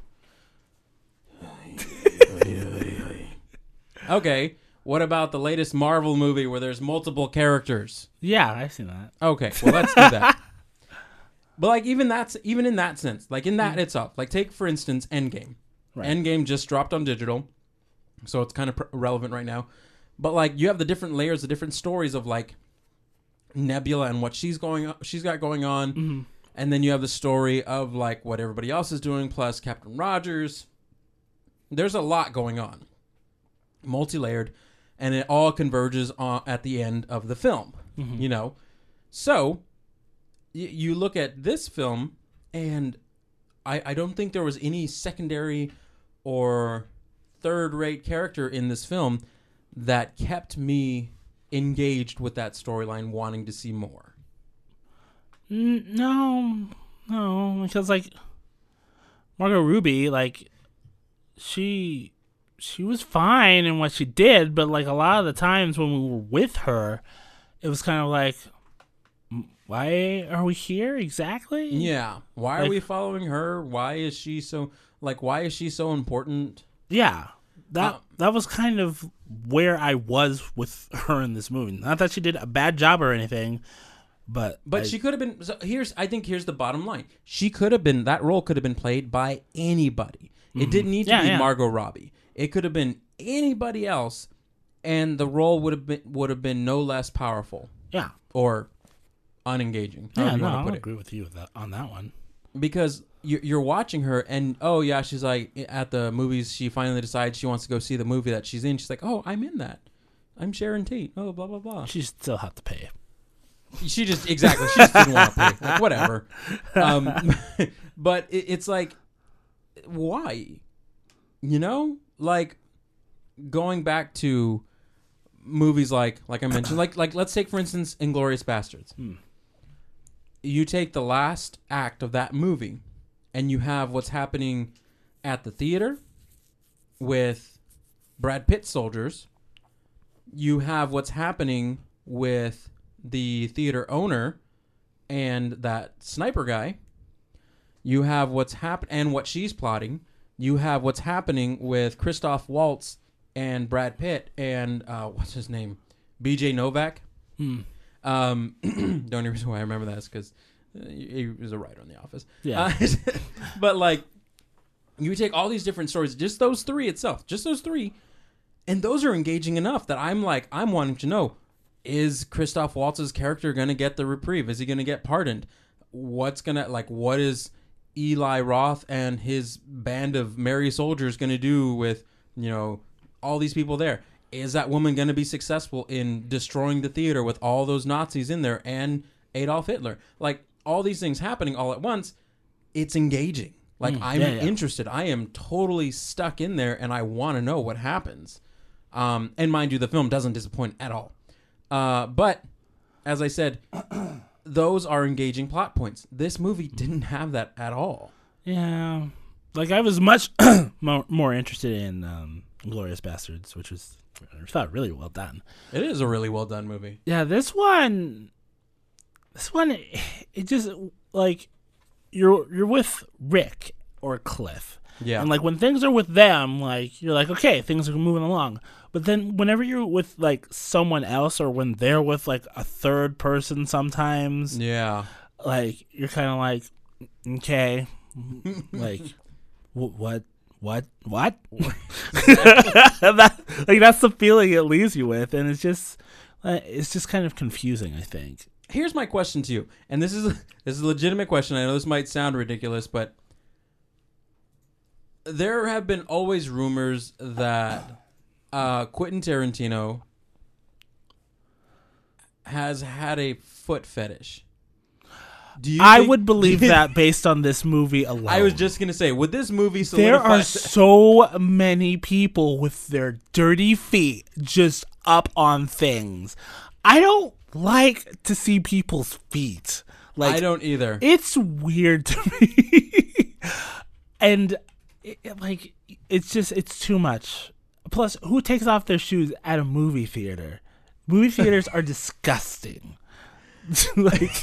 Okay. What about the latest Marvel movie where there's multiple characters? Yeah, I've seen that. Okay, well let's do that. But like even that's even in that sense, like in that itself, like take for instance Endgame. Right. Endgame just dropped on digital, so it's kind of pr- relevant right now. But like you have the different layers, the different stories of like Nebula and what she's going, she's got going on, Mm-hmm. and then you have the story of like what everybody else is doing, plus Captain Rogers. There's a lot going on, multi-layered, and it all converges on at the end of the film. Mm-hmm. You know, so y- you look at this film, and I, I don't think there was any secondary or third-rate character in this film that kept me engaged with that storyline, wanting to see more. N- no, no, because like Margot Robbie, like she she was fine in what she did, but like a lot of the times when we were with her, it was kind of like, why are we here exactly? Yeah. Why are Like- we following her? Why is she so like? Why is she so important? Yeah, that Uh, that was kind of where I was with her in this movie. Not that she did a bad job or anything, but But I- she could have been. So here's, I think, here's the bottom line. She could have been. That role could have been played by anybody. It didn't need to Yeah, be yeah. Margot Robbie. It could have been anybody else, and the role would have been would have been no less powerful yeah, or unengaging. yeah. However you No, want I to put would it. agree with you with that, on that one. Because you- you're watching her, and oh yeah, she's like at the movies. She finally decides she wants to go see the movie that she's in. She's like, oh, I'm in that. I'm Sharon Tate. Oh, blah blah blah. She still have to pay. She just exactly. She just didn't want to pay. Like whatever. Um, but it, it's like, why? You know, like going back to movies like like I mentioned, like like let's take for instance Inglourious Bastards. Hmm. You take the last act of that movie, and you have what's happening at the theater with Brad Pitt soldiers. You have what's happening with the theater owner and that sniper guy. You have what's happened and what she's plotting. You have what's happening with Christoph Waltz and Brad Pitt and uh, what's his name, B J Novak. Hmm. Um, the only reason why I remember that is because uh, he was a writer on The Office. Yeah. Uh, but like, you take all these different stories, just those three itself, just those three, and those are engaging enough that I'm like, I'm wanting to know, is Christoph Waltz's character going to get the reprieve? Is he going to get pardoned? What's going to, like, what is Eli Roth and his band of merry soldiers going to do with, you know, all these people there? Is that woman going to be successful in destroying the theater with all those Nazis in there and Adolf Hitler? Like, all these things happening all at once, it's engaging. Like, Mm, I'm yeah, yeah. interested. I am totally stuck in there, and I want to know what happens. Um, and mind you, the film doesn't disappoint at all. Uh, but, as I said, those are engaging plot points. This movie didn't have that at all. Yeah, like I was much more, more interested in um, Glorious Bastards, which was I thought really well done. It is a really well done movie. Yeah, this one, this one, it just like you're you're with Rick or Cliff, Yeah. and like when things are with them, like you're like okay, things are moving along. But then whenever you're with like someone else, or when they're with like a third person, sometimes Yeah. like you're kind of like okay, like wh- what what what that, like that's the feeling it leaves you with, and it's just uh, it's just kind of confusing, I think. Here's my question to you, and this is a, this is a legitimate question. I know this might sound ridiculous, but there have been always rumors that uh, Quentin Tarantino has had a foot fetish. Do you I think- would believe that based on this movie alone. I was just gonna say, would this movie There solidify? are so many people with their dirty feet just up on things. I don't like to see people's feet. Like I don't either. It's weird to me. And it, it, like it's just it's too much. Plus, who takes off their shoes at a movie theater? Movie theaters are disgusting. Like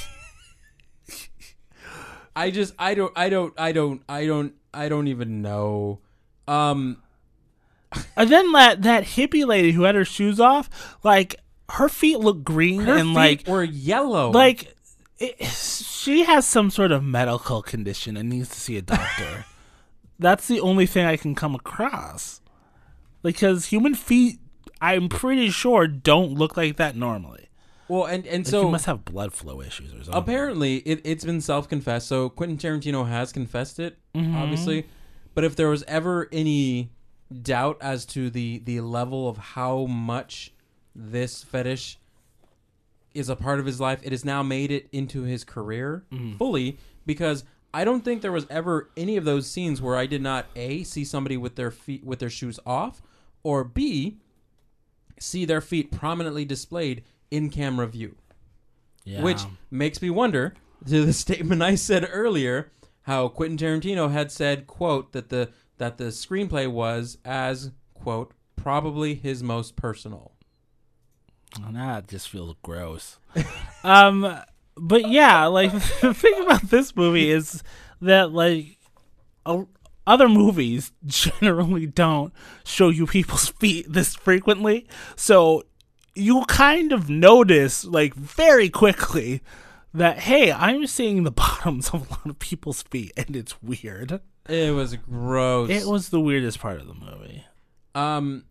I just I don't I don't I don't I don't I don't even know. Um and then that that hippie lady who had her shoes off, like her feet look green her and feet like were yellow. like it, she has some sort of medical condition and needs to see a doctor. That's the only thing I can come across. Because human feet, I'm pretty sure, don't look like that normally. well, and and Like so you must have blood flow issues or something. apparently it, it's been self-confessed. So Quentin Tarantino has confessed it, Mm-hmm. obviously. But if there was ever any doubt as to the the level of how much this fetish is a part of his life, it has now made it into his career Mm-hmm. fully, because I don't think there was ever any of those scenes where I did not A, see somebody with their feet with their shoes off, or B, see their feet prominently displayed in camera view. Yeah. Which makes me wonder, to the statement I said earlier, how Quentin Tarantino had said, quote, that the that the screenplay was as, quote, probably his most personal. Oh, that just feels gross. um, but yeah, like the thing about this movie is that like a, other movies generally don't show you people's feet this frequently, so you kind of notice like very quickly that hey, I'm seeing the bottoms of a lot of people's feet, and it's weird. It was gross. It was the weirdest part of the movie. Um,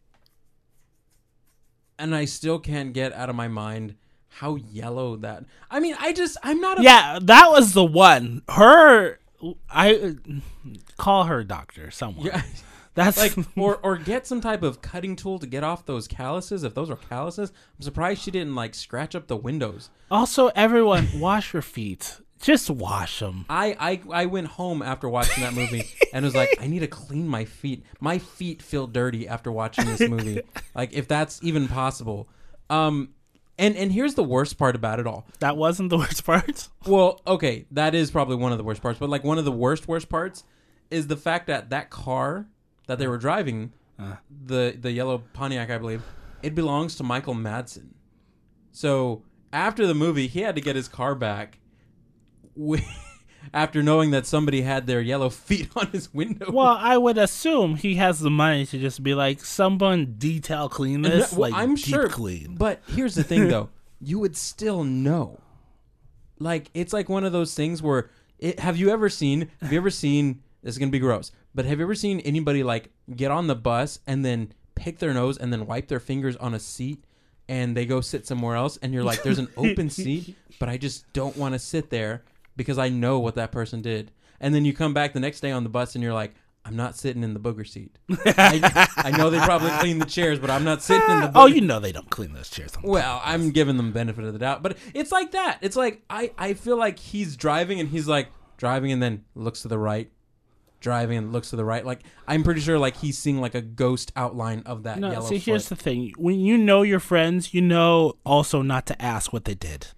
and I still can't get out of my mind how yellow that. I mean, I just I'm not. A, Yeah, that was the one. Her, I call her doctor. Someone. Yeah. That's Like or or get some type of cutting tool to get off those calluses. If those are calluses, I'm surprised she didn't like scratch up the windows. also everyone wash your feet. Just wash them. I, I I went home after watching that movie and was like, I need to clean my feet. My feet feel dirty after watching this movie. Like, if that's even possible. Um, and and here's the worst part about it all. That wasn't the worst part. Well, okay, that is probably one of the worst parts. But like one of the worst worst parts is the fact that that car that they were driving, Uh. the the yellow Pontiac, I believe, it belongs to Michael Madsen. So after the movie, he had to get his car back. After knowing that somebody had their yellow feet on his window. Well, I would assume he has the money to just be like, someone detail clean And this. that- well, like, I'm deep sure. clean. But here's the thing, though. You would still know. Like, it's like one of those things where, it, have you ever seen, have you ever seen, this is going to be gross, but have you ever seen anybody, like, get on the bus and then pick their nose and then wipe their fingers on a seat and they go sit somewhere else and you're like, there's an open seat, but I just don't want to sit there because I know what that person did. And then you come back the next day on the bus and you're like, I'm not sitting in the booger seat. I, I know they probably cleaned the chairs, but I'm not sitting in the booger. Oh, you know they don't clean those chairs. On Well, I'm giving them benefit of the doubt, but it's like that. It's like I, I feel like he's driving and he's like driving and then looks to the right, driving and looks to the right. Like I'm pretty sure like he's seeing like a ghost outline of that No, yellow see, foot. here's the thing. When you know your friends, you know also not to ask what they did.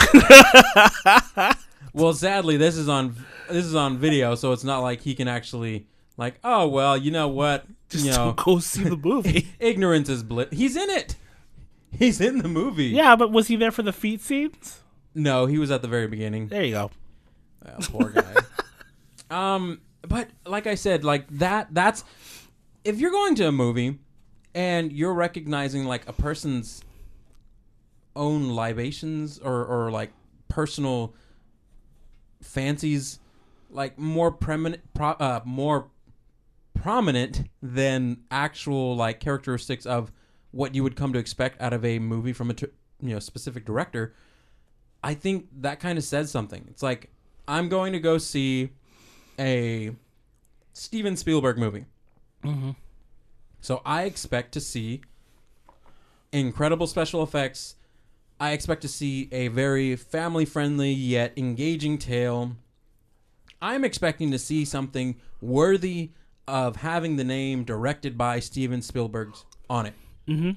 Well, sadly, this is on this is on video, so it's not like he can actually like. Oh well, you know what? Just you know, don't go see the movie. ignorance is bliss. He's in it. He's in the movie. Yeah, but was he there for the feet scenes? No, he was at the very beginning. There you go. Oh, poor guy. um, but like I said, like that. That's if you're going to a movie and you're recognizing like a person's own libations or or like personal fancies, like more prominent, pro, uh, more prominent than actual like characteristics of what you would come to expect out of a movie from a t- you know specific director. I think that kind of says something. It's like I'm going to go see a Steven Spielberg movie, Mm-hmm. so I expect to see incredible special effects. I expect to see a very family-friendly yet engaging tale. I'm expecting to see something worthy of having the name directed by Steven Spielberg on it. Mm-hmm.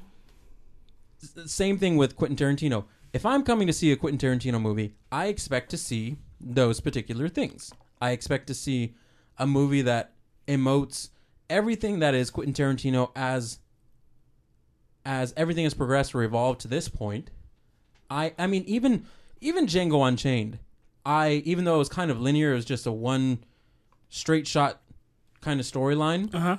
S- same thing with Quentin Tarantino. If I'm coming to see a Quentin Tarantino movie, I expect to see those particular things. I expect to see a movie that emotes everything that is Quentin Tarantino as as everything has progressed or evolved to this point. I I mean even even Django Unchained, I even though it was kind of linear, it was just a one straight shot kind of storyline. Uh-huh.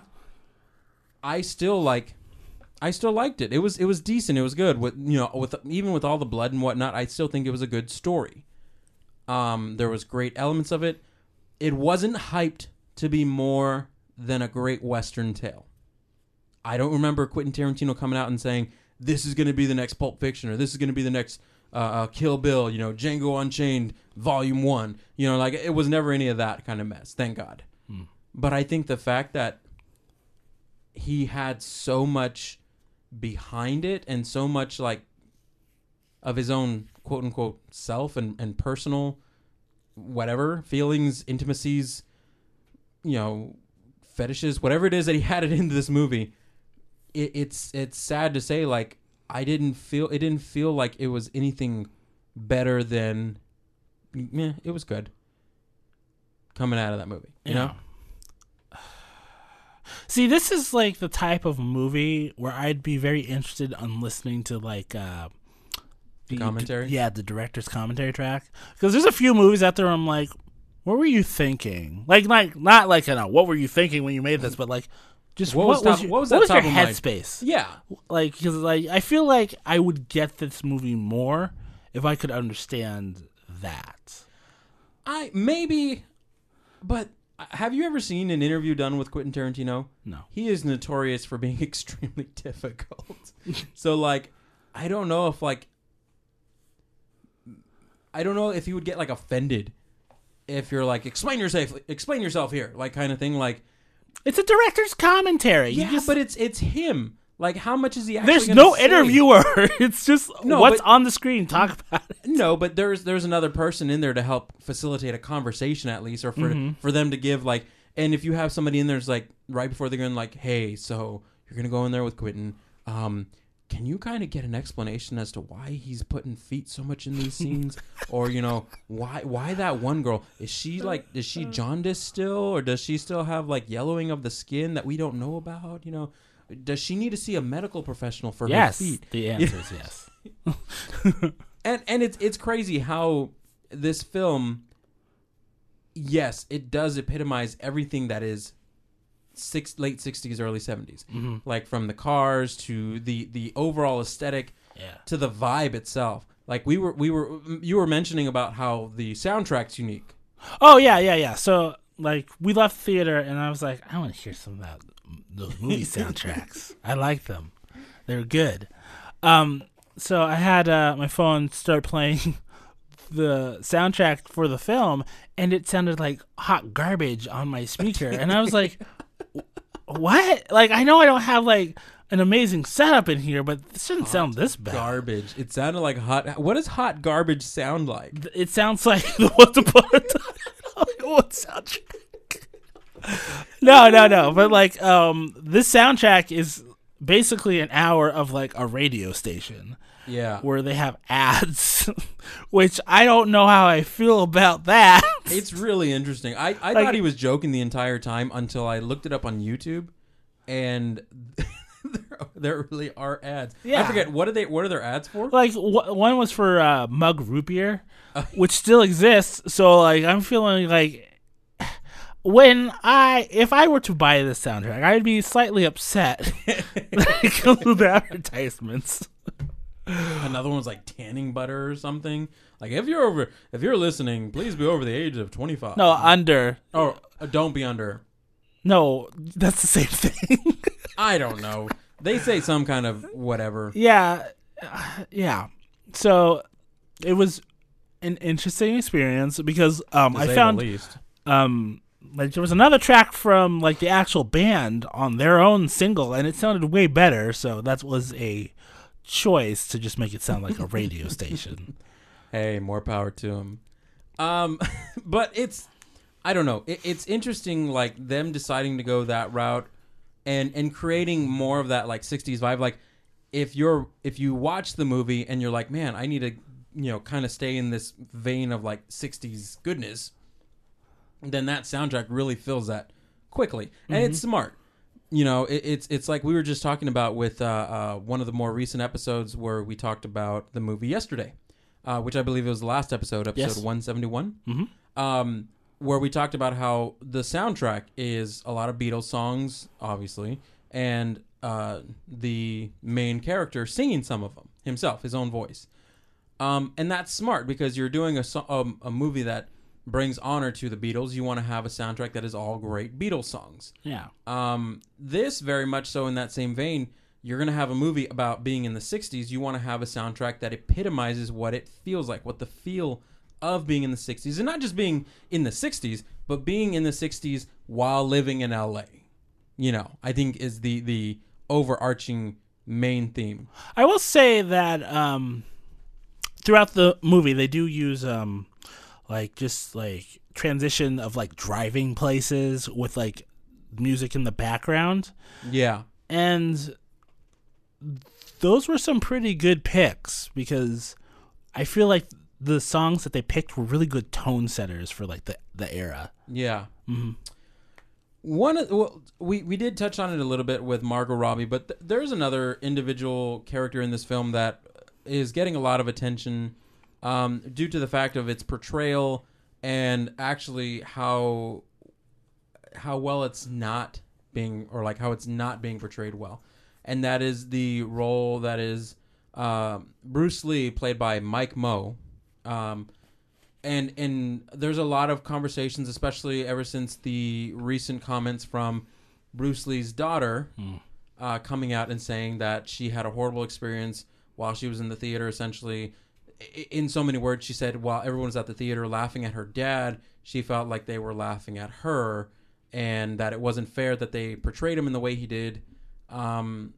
I still like I still liked it. It was it was decent. It was good. With you know, with even with all the blood and whatnot, I still think it was a good story. Um, there was great elements of it. It wasn't hyped to be more than a great Western tale. I don't remember Quentin Tarantino coming out and saying, this is going to be the next Pulp Fiction, or this is going to be the next uh, uh, Kill Bill, you know, Django Unchained, Volume one. You know, like, it was never any of that kind of mess, thank God. Hmm. But I think the fact that he had so much behind it and so much, like, of his own quote-unquote self and, and personal whatever, feelings, intimacies, you know, fetishes, whatever it is that he had it into this movie, it, it's it's sad to say, like, I didn't feel, it didn't feel like it was anything better than, yeah, it was good coming out of that movie, you yeah. know? See, this is like the type of movie where I'd be very interested in listening to, like, uh, the commentary? D- yeah, the director's commentary track. Because there's a few movies out there where I'm like, what were you thinking? Like, like not like, you know, what were you thinking when you made this, but like, just what, what was, was, top, your, what was, what that was your top of mind? headspace? Yeah. Like, because like, I feel like I would get this movie more if I could understand that. I, maybe, but have you ever seen an interview done with Quentin Tarantino? No. He is notorious for being extremely difficult. So, like, I don't know if, like, I don't know if he would get, like, offended if you're like, explain yourself, explain yourself here, like, kind of thing. Like, it's a director's commentary. Yeah, you just, but it's it's him. Like, how much is he actually? There's gonna no say? interviewer. It's just No, what's but- on the screen. Talk about it. No, but there's there's another person in there to help facilitate a conversation at least, or for Mhm. for them to give, like. And if you have somebody in there, it's like right before they're going, like, hey, so you're gonna go in there with Quentin. Um, can you kind of get an explanation as to why he's putting feet so much in these scenes, or you know why why that one girl, is she like, is she jaundiced still, or does she still have like yellowing of the skin that we don't know about? You know, does she need to see a medical professional for Yes, her feet? the answer is yes. And and it's it's crazy how this film, yes, it does epitomize everything that is six late sixties, early seventies. Mm-hmm. Like from the cars to the the overall aesthetic, Yeah. to the vibe itself. Like we were we were you were mentioning about how the soundtrack's unique. Oh yeah, yeah, yeah. So like we left theater, and I was like, I want to hear some of that those movie soundtracks. I like them; they're good. Um, so I had uh, my phone start playing the soundtrack for the film, and it sounded like hot garbage on my speaker, and I was like, "What?" Like, I know I don't have like an amazing setup in here, but this doesn't Hot sound this bad. Garbage. It sounded like hot. What does hot garbage sound like? It sounds like the Once Upon a Time in Hollywood soundtrack. No, no, no. But like, um, this soundtrack is basically an hour of like a radio station Yeah. where they have ads, which I don't know how I feel about that. It's really interesting. I, I Like- thought he was joking the entire time until I looked it up on YouTube, and there, there really are ads. I Yeah. forget what are they. What are their ads for? Like wh- one was for uh, Mug Root Beer, which still exists. So like, I'm feeling like when I if I were to buy this soundtrack, I'd be slightly upset. Like the advertisements. Another one's like tanning butter or something. Like if you're over, if you're listening, please be over the age of twenty-five. No, under. or uh, don't be under. No, that's the same thing. I don't know. They say some kind of whatever. Yeah, uh, yeah. So it was an interesting experience because um, To I say found the least. um, like there was another track from like the actual band on their own single, and it sounded way better. So that was a choice to just make it sound like a radio station. Hey, more power to him. Um, but it's, I don't know. It, it's interesting, like them deciding to go that route, and and creating more of that like sixties vibe. Like if you're if you watch the movie and you're like, man, I need to, you know, kind of stay in this vein of like sixties goodness, then that soundtrack really fills that quickly, and mm-hmm. it's smart. You know, it, it's it's like we were just talking about with uh, uh, one of the more recent episodes where we talked about the movie Yesterday, uh, which I believe it was the last episode, episode yes. one seventy-one, mm-hmm. um, where we talked about how the soundtrack is a lot of Beatles songs, obviously, and uh, the main character singing some of them himself, his own voice. Um, and that's smart because you're doing a, um, a movie that brings honor to the Beatles. You want to have a soundtrack that is all great Beatles songs. Yeah. Um, this very much so in that same vein. You're going to have a movie about being in the sixties. You want to have a soundtrack that epitomizes what it feels like, what the feel of being in the sixties. And not just being in the sixties, but being in the sixties while living in L A. You know, I think is the, the overarching main theme. I will say that um, throughout the movie, they do use... Um, like just like transition of like driving places with like music in the background. Yeah. And those were some pretty good picks because I feel like the songs that they picked were really good tone setters for like the, the era. Yeah. Mm-hmm. One, well, we, we did touch on it a little bit with Margot Robbie, but th- there's another individual character in this film that is getting a lot of attention Um, due to the fact of its portrayal and actually how how well it's not being, or like how it's not being portrayed well, and that is the role that is uh, Bruce Lee, played by Mike Moh, um, and and there's a lot of conversations, especially ever since the recent comments from Bruce Lee's daughter mm. uh, coming out and saying that she had a horrible experience while she was in the theater, essentially. In so many words, she said while everyone was at the theater laughing at her dad, she felt like they were laughing at her, and that it wasn't fair that they portrayed him in the way he did. Um,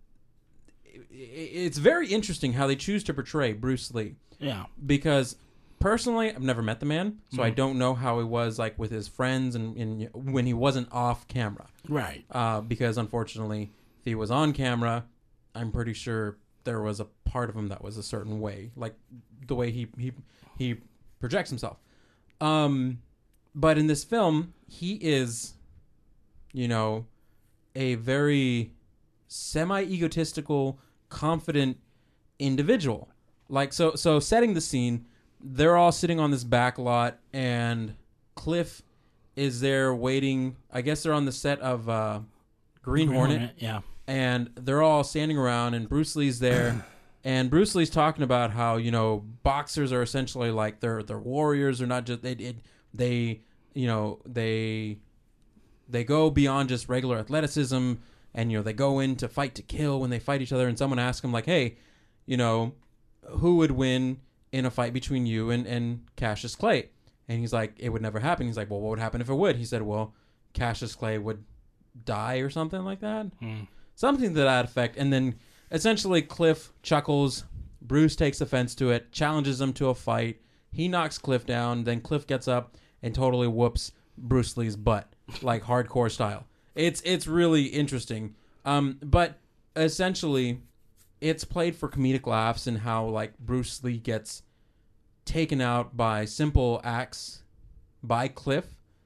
it's very interesting how they choose to portray Bruce Lee. Yeah. Because personally, I've never met the man, so mm. I don't know how he was like with his friends and, and when he wasn't off camera. Right. Uh, because unfortunately, if he was on camera, I'm pretty sure there was a part of him that was a certain way, like the way he he he projects himself. Um, but in this film, he is, you know, a very semi-egotistical, confident individual. Like so, so setting the scene, they're all sitting on this back lot, and Cliff is there waiting. I guess they're on the set of uh, Green, Green Hornet. Hornet. Yeah. And they're all standing around, and Bruce Lee's there, and Bruce Lee's talking about how, you know, boxers are essentially like they're they're warriors. They're not just they it, they you know they they go beyond just regular athleticism, and you know they go in to fight to kill when they fight each other. And someone asks him like, hey, you know, who would win in a fight between you and and Cassius Clay? And he's like, it would never happen. He's like, well, what would happen if it would? He said, well, Cassius Clay would die or something like that. Hmm. Something to that effect. And then essentially Cliff chuckles. Bruce takes offense to it, challenges him to a fight. He knocks Cliff down. Then Cliff gets up and totally whoops Bruce Lee's butt, like hardcore style. It's it's really interesting. Um, but essentially, it's played for comedic laughs and how like Bruce Lee gets taken out by simple acts by Cliff.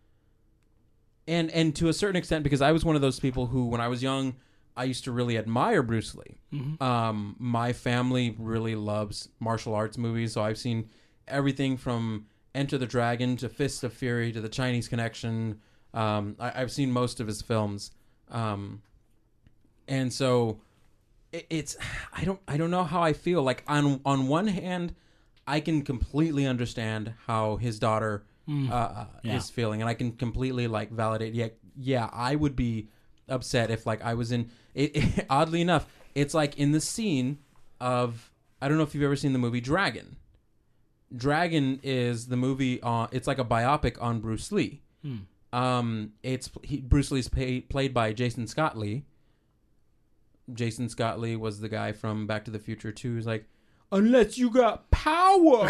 And and to a certain extent, because I was one of those people who, when I was young, I used to really admire Bruce Lee. Mm-hmm. Um, my family really loves martial arts movies, so I've seen everything from Enter the Dragon to Fist of Fury to The Chinese Connection. Um, I, I've seen most of his films, um, and so it, it's I don't I don't know how I feel. Like on on one hand, I can completely understand how his daughter mm. uh, yeah. is feeling, and I can completely like validate. Yeah, yeah, I would be upset if like I was in it, it, oddly enough, it's like in the scene of, I don't know if you've ever seen the movie Dragon. Dragon is the movie on, it's like a biopic on Bruce Lee. Hmm. Um, it's he, Bruce Lee's pay, played by Jason Scott Lee. Jason Scott Lee was the guy from Back to the Future two. He's like, unless you got power.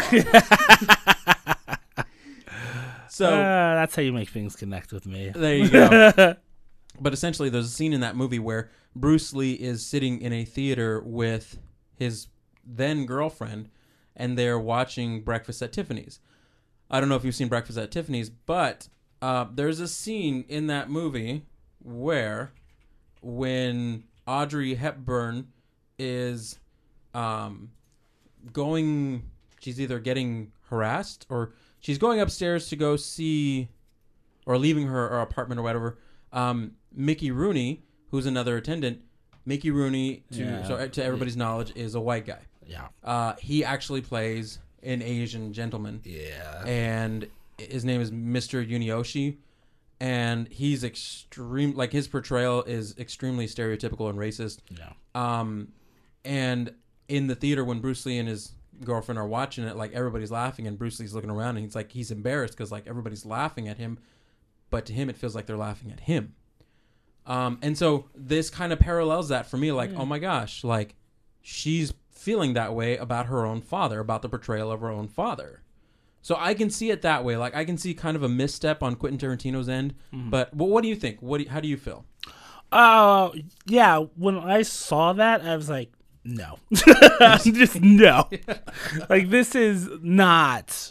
So uh, that's how you make things connect with me. There you go. But essentially, there's a scene in that movie where Bruce Lee is sitting in a theater with his then girlfriend, and they're watching Breakfast at Tiffany's. I don't know if you've seen Breakfast at Tiffany's, but uh, there's a scene in that movie where when Audrey Hepburn is um, going, she's either getting harassed or she's going upstairs to go see, or leaving her, her apartment or whatever. Um, Mickey Rooney, who's another attendant, Mickey Rooney, to Yeah. so to everybody's knowledge, is a white guy. Yeah. Uh, he actually plays an Asian gentleman. Yeah. And his name is Mister Yunioshi. And he's extreme, like his portrayal is extremely stereotypical and racist. Yeah. Um, and in the theater, when Bruce Lee and his girlfriend are watching it, like everybody's laughing, and Bruce Lee's looking around, and he's like, he's embarrassed because like everybody's laughing at him, but to him it feels like they're laughing at him. Um, and so this kind of parallels that for me, like, Yeah. oh my gosh, like she's feeling that way about her own father, about the portrayal of her own father. So I can see it that way. Like I can see kind of a misstep on Quentin Tarantino's end. Mm-hmm. But well, what do you think? What do you, how do you feel? Oh, uh, yeah. When I saw that, I was like, no. Just no. Like, this is not,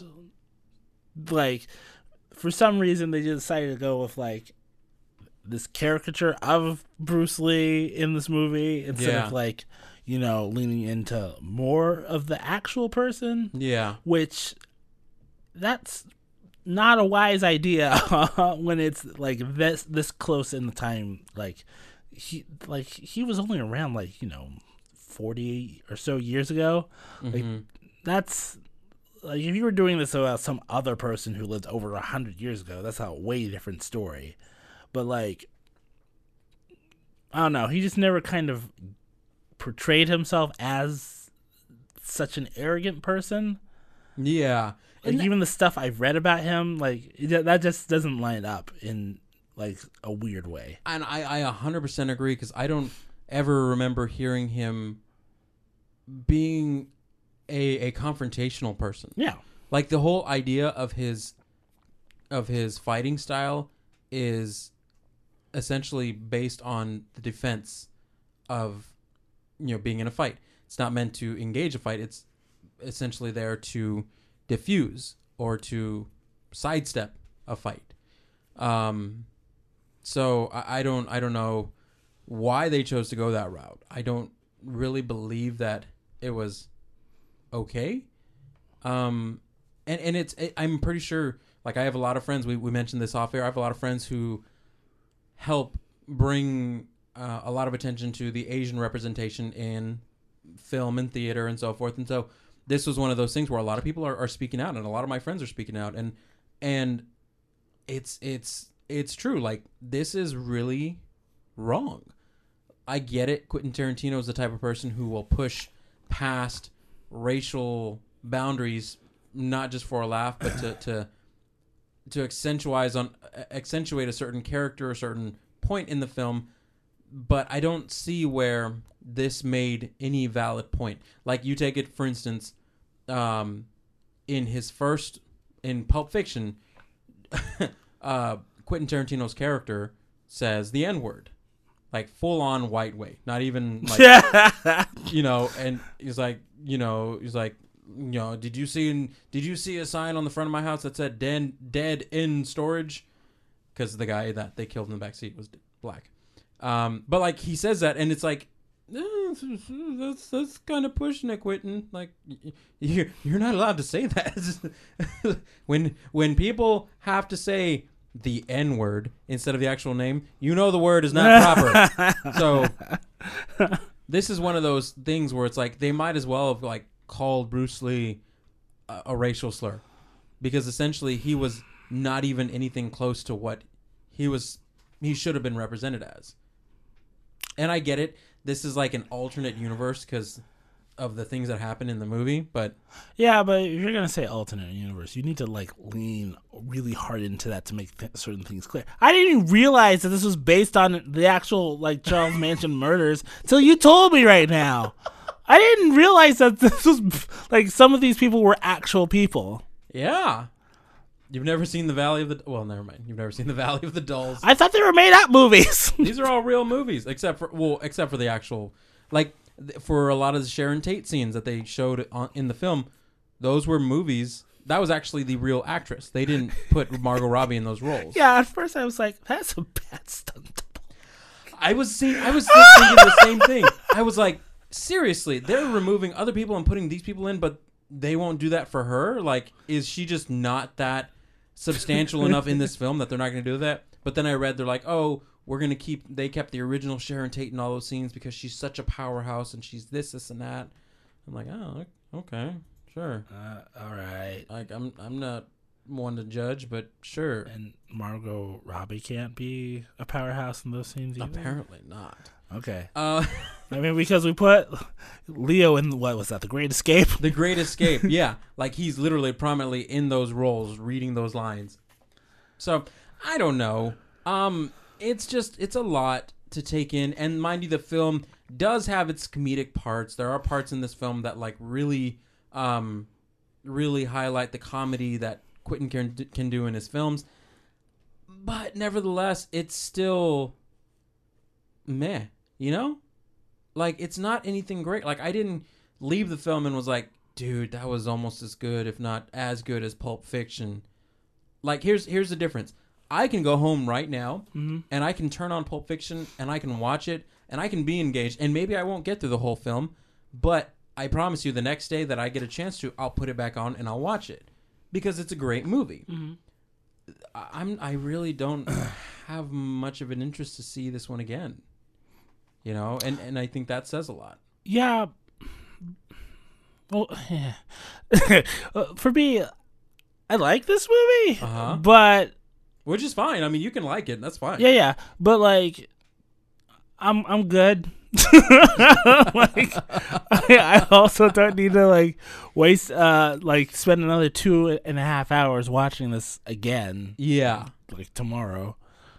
like, for some reason, they just decided to go with, like, this caricature of Bruce Lee in this movie instead Yeah. of, like, you know, leaning into more of the actual person. Yeah. Which, that's not a wise idea when it's like this this close in the time. Like he like he was only around like, you know, forty or so years ago. Like Mm-hmm. that's like if you were doing this about some other person who lived over a hundred years ago, that's a way different story. But like, I don't know, he just never kind of portrayed himself as such an arrogant person. Yeah. Like, And even the stuff I've read about him, like it, that just doesn't line up in like a weird way. And I, I one hundred percent agree because I don't ever remember hearing him being a a confrontational person. Yeah, Like the whole idea of his of his fighting style is essentially based on the defense of, you know, being in a fight. It's not meant to engage a fight. It's essentially there to diffuse or to sidestep a fight. Um, so I, I don't I don't know why they chose to go that route. I don't really believe that it was okay. Um, and and it's it, I'm pretty sure. Like I have a lot of friends. We we mentioned this off air. I have a lot of friends who help bring uh, a lot of attention to the Asian representation in film and theater and so forth. And so this was one of those things where a lot of people are, are speaking out, and a lot of my friends are speaking out, and and it's it's it's true. Like this is really wrong. I get it. Quentin Tarantino is the type of person who will push past racial boundaries, not just for a laugh, but to to to accentuate on accentuate a certain character, a certain point in the film. But I don't see where this made any valid point. Like you take it, for instance, um, in his first, in Pulp Fiction, uh, Quentin Tarantino's character says the N-word. Like full on white way. Not even like, you know, and he's like, you know, he's like, you know, did you see, did you see a sign on the front of my house that said dead, dead in storage? Because the guy that they killed in the backseat was black. Um, but like he says that, and it's like, eh, that's that's kind of pushing it, Quentin. Like you're you're not allowed to say that. when when people have to say the N word instead of the actual name, you know the word is not proper. So this is one of those things where it's like they might as well have like called Bruce Lee a, a racial slur, because essentially he was not even anything close to what he was he should have been represented as. And I get it. This is like an alternate universe because of the things that happen in the movie, but Yeah, but if you're gonna say alternate universe, you need to like lean really hard into that to make th- certain things clear. I didn't even realize that this was based on the actual like Charles Manson murders till you told me right now. I didn't realize that this was like some of these people were actual people. yeah. You've never seen the Valley of the well, never mind. You've never seen the Valley of the Dolls. I thought they were made up movies. These are all real movies, except for well, except for the actual like th- for a lot of the Sharon Tate scenes that they showed on, in the film. Those were movies. That was actually the real actress. They didn't put Margot Robbie in those roles. Yeah, at first I was like, that's a bad stunt double. I was seeing, I was thinking the same thing. I was like, seriously, they're removing other people and putting these people in, but they won't do that for her. Like, is she just not that substantial enough in this film that they're not going to do that? But then I read they're like, oh, we're going to keep. They kept the original Sharon Tate in all those scenes because she's such a powerhouse and she's this, this, and that. I'm like, oh, okay, sure. Uh, all right. Like, I'm, I'm not one to judge, but sure. And Margot Robbie can't be a powerhouse in those scenes either? Apparently not. Okay. Uh, I mean, because we put Leo in, what was that, The Great Escape? The Great Escape, yeah. Like, he's literally prominently in those roles, reading those lines. So, I don't know. Um, it's just, it's a lot to take in. And mind you, the film does have its comedic parts. There are parts in this film that, like, really, um, really highlight the comedy that Quentin can, can do in his films. But, nevertheless, it's still meh, you know? Like, it's not anything great. Like, I didn't leave the film and was like, dude, that was almost as good, if not as good as Pulp Fiction. Like, here's here's the difference. I can go home right now, Mm-hmm. and I can turn on Pulp Fiction, and I can watch it, and I can be engaged. And maybe I won't get through the whole film, but I promise you the next day that I get a chance to, I'll put it back on, and I'll watch it. Because it's a great movie. Mm-hmm. I, I'm, I really don't have much of an interest to see this one again. You know, and, and I think that says a lot. Yeah. Well, yeah. For me, I like this movie, Uh-huh. but Which is fine. I mean, you can like it. That's fine. yeah, yeah. But like, I'm I'm good. Like, I, I also don't need to like waste uh like spend another two and a half hours watching this again. Yeah. Like tomorrow.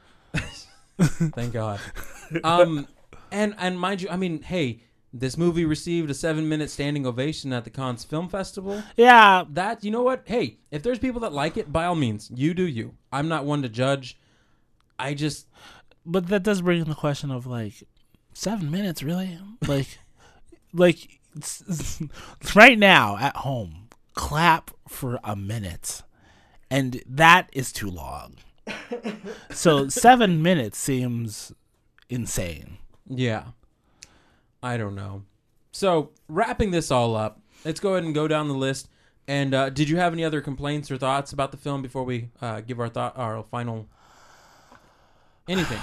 Thank God. Um, and and mind you, I mean, hey, this movie received a seven-minute standing ovation at the Cannes Film Festival. Yeah. That, you know what? Hey, if there's people that like it, by all means, you do you. I'm not one to judge. I just... But that does bring in the question of like, seven minutes, really? Like, like right now at home, clap for a minute, and that is too long. So seven minutes seems insane. Yeah. I don't know. So, wrapping this all up, let's go ahead and go down the list. And uh, did you have any other complaints or thoughts about the film before we uh, give our thought, our final anything?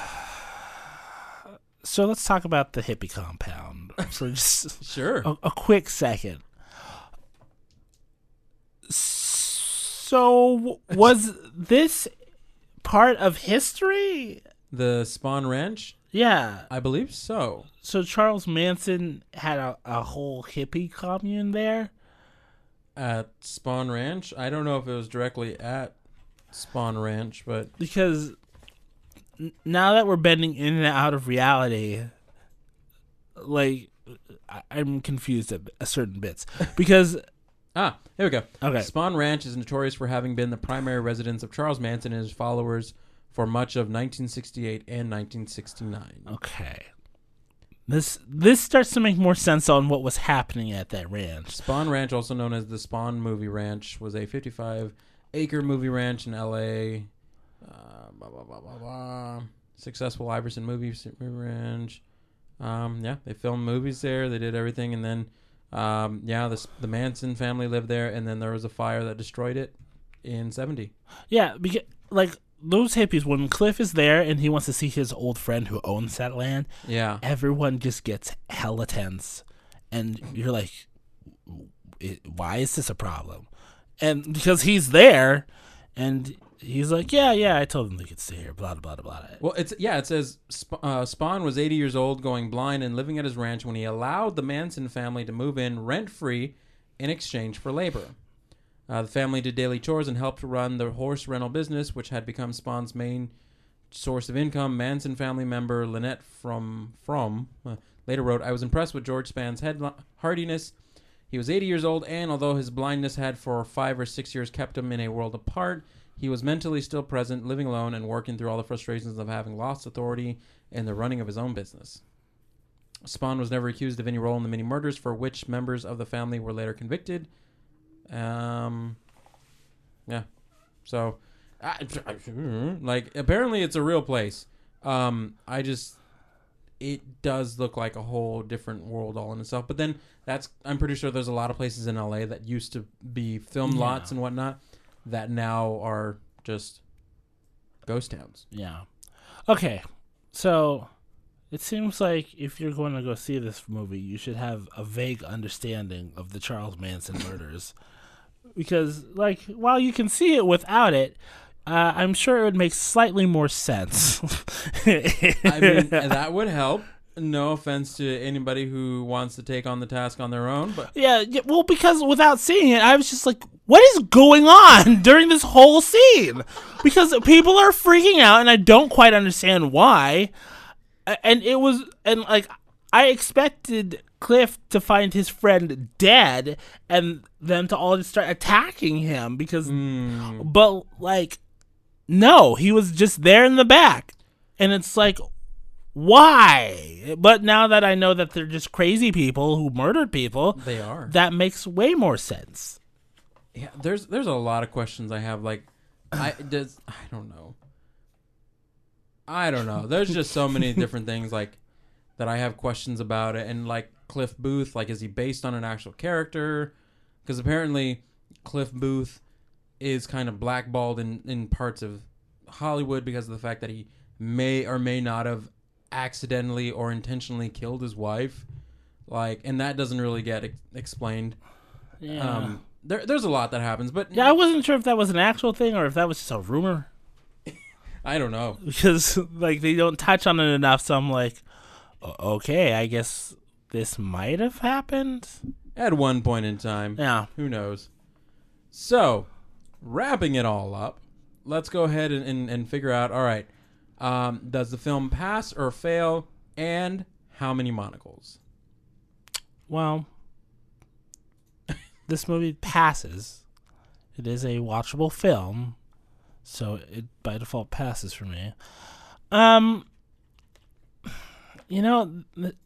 So let's talk about the hippie compound for just Sure. a, a quick second. So was this part of history? The Spawn Ranch? Yeah. I believe so. So Charles Manson had a, a whole hippie commune there? At Spawn Ranch? I don't know if it was directly at Spawn Ranch, but... Because n- now that we're bending in and out of reality, like, I- I'm confused at, at certain bits. Because... Ah, here we go. Okay. Spawn Ranch is notorious for having been the primary residence of Charles Manson and his followers for much of nineteen sixty-eight and nineteen sixty-nine. Okay. This this starts to make more sense on what was happening at that ranch. Spawn Ranch, also known as the Spawn Movie Ranch, was a fifty-five acre movie ranch in L A. Uh, blah, blah, blah, blah, blah. Successful Iverson movie ranch. Um, yeah, they filmed movies there. They did everything. And then, um, yeah, the, the Manson family lived there. And then there was a fire that destroyed it in seventy. Yeah, because, like, those hippies, when Cliff is there and he wants to see his old friend who owns that land, Yeah. everyone just gets hella tense. And you're like, why is this a problem? And because he's there, and he's like, yeah, yeah, I told them they could stay here, blah, blah, blah, blah. Well, it's yeah, it says Sp- uh, Spawn was eighty years old, going blind, and living at his ranch when he allowed the Manson family to move in rent-free in exchange for labor. Uh, the family did daily chores and helped run the horse rental business, which had become Spawn's main source of income. Manson family member Lynette from from uh, later wrote, "I was impressed with George Spahn's head hardiness. He was eighty years old, and although his blindness had for five or six years kept him in a world apart, he was mentally still present, living alone, and working through all the frustrations of having lost authority in the running of his own business." Spahn was never accused of any role in the many murders for which members of the family were later convicted. Um, yeah. So, I, I, like, apparently it's a real place. Um, I just... It does look like a whole different world all in itself. But then that's I'm pretty sure there's a lot of places in L A that used to be film Yeah. lots and whatnot that now are just ghost towns. Yeah. Okay. So it seems like if you're going to go see this movie, you should have a vague understanding of the Charles Manson murders. Because, like, while you can see it without it, Uh, I'm sure it would make slightly more sense. I mean, that would help. No offense to anybody who wants to take on the task on their own, but yeah, yeah, well, because without seeing it, I was just like, what is going on during this whole scene? Because people are freaking out, and I don't quite understand why. And it was, and like, I expected Cliff to find his friend dead, and them to all just start attacking him because, mm. but like, no, he was just there in the back. And it's like, why? But now that I know that they're just crazy people who murdered people, they are. That makes way more sense. Yeah, there's there's a lot of questions I have. Like, I does I don't know. I don't know. There's just so many different things like that I have questions about it. And like Cliff Booth, like, is he based on an actual character? Because apparently Cliff Booth is kind of blackballed in, in parts of Hollywood because of the fact that he may or may not have accidentally or intentionally killed his wife. Like, and that doesn't really get ex- explained. Yeah. Um, there, there's a lot that happens, but Yeah, I wasn't sure if that was an actual thing or if that was just a rumor. I don't know. Because, like, they don't touch on it enough, so I'm like, okay, I guess this might have happened? At one point in time. Yeah. Who knows? So, wrapping it all up, let's go ahead and, and, and figure out, all right, um, does the film pass or fail, and how many monocles? Well, this movie passes. It is a watchable film, so it by default passes for me. Um, you know,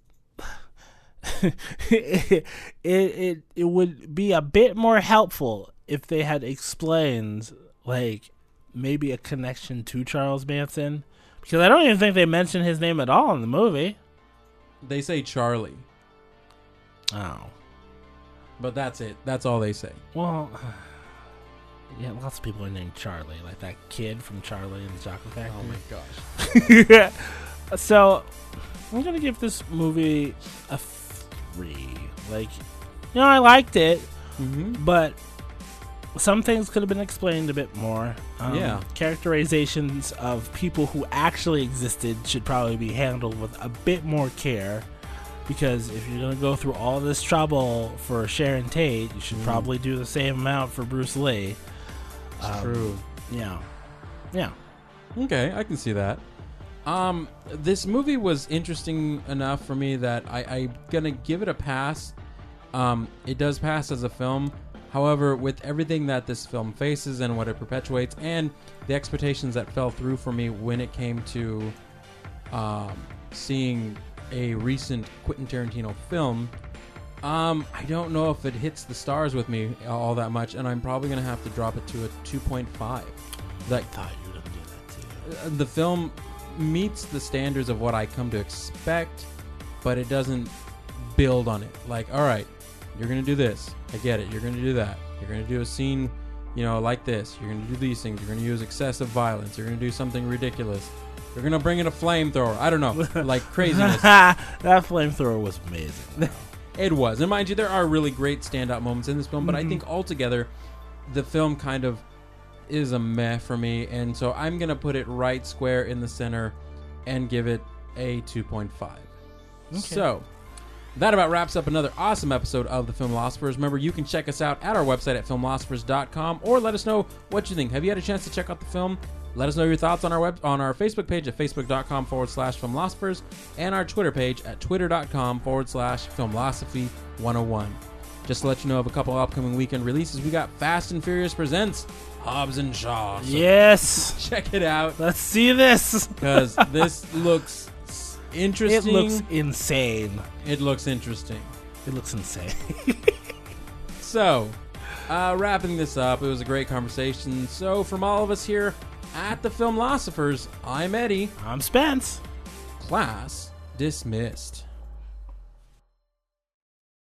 it, it it would be a bit more helpful if they had explained, like, maybe a connection to Charles Manson, because I don't even think they mention his name at all in the movie. They say Charlie, Oh. but that's it. That's all they say. Well, yeah, lots of people are named Charlie, like that kid from Charlie and the Chocolate Factory. Oh my gosh. So, I'm gonna give this movie a three. Like, you know, I liked it, Mm-hmm. but some things could have been explained a bit more. Um, Yeah. Characterizations of people who actually existed should probably be handled with a bit more care. Because if you're going to go through all this trouble for Sharon Tate, you should Mm. probably do the same amount for Bruce Lee. It's Um, true. Yeah. Yeah. Okay, I can see that. Um, this movie was interesting enough for me that I, I'm gonna give it a pass. Um, it does pass as a film. However, with everything that this film faces and what it perpetuates, and the expectations that fell through for me when it came to um, seeing a recent Quentin Tarantino film, um, I don't know if it hits the stars with me all that much, and I'm probably gonna have to drop it to a two point five. Like, I thought you were going to do that too. the film meets the standards of what I come to expect, but it doesn't build on it. Like, all right, you're going to do this. I get it. You're going to do that. You're going to do a scene, you know, like this. You're going to do these things. You're going to use excessive violence. You're going to do something ridiculous. You're going to bring in a flamethrower. I don't know. Like craziness. That flamethrower was amazing. though. It was. And mind you, there are really great standout moments in this film, but Mhm. I think altogether, the film kind of is a meh for me, and so I'm going to put it right square in the center and give it a two point five. Okay. So, that about wraps up another awesome episode of The Filmlosophers. Remember, you can check us out at our website at filmlosophers dot com, or let us know what you think. Have you had a chance to check out the film? Let us know your thoughts on our web on our Facebook page at facebook.com forward slash filmlosophers and our Twitter page at twitter.com forward slash filmlosophy 101. Just to let you know of a couple upcoming weekend releases, we got Fast and Furious Presents Hobbs and Shaw. So yes. check it out. Let's see this. Because this looks interesting. It looks insane. It looks interesting. It looks insane. So, uh, wrapping this up, it was a great conversation. So, from all of us here at the Filmlosophers, I'm Eddie. I'm Spence. Class dismissed.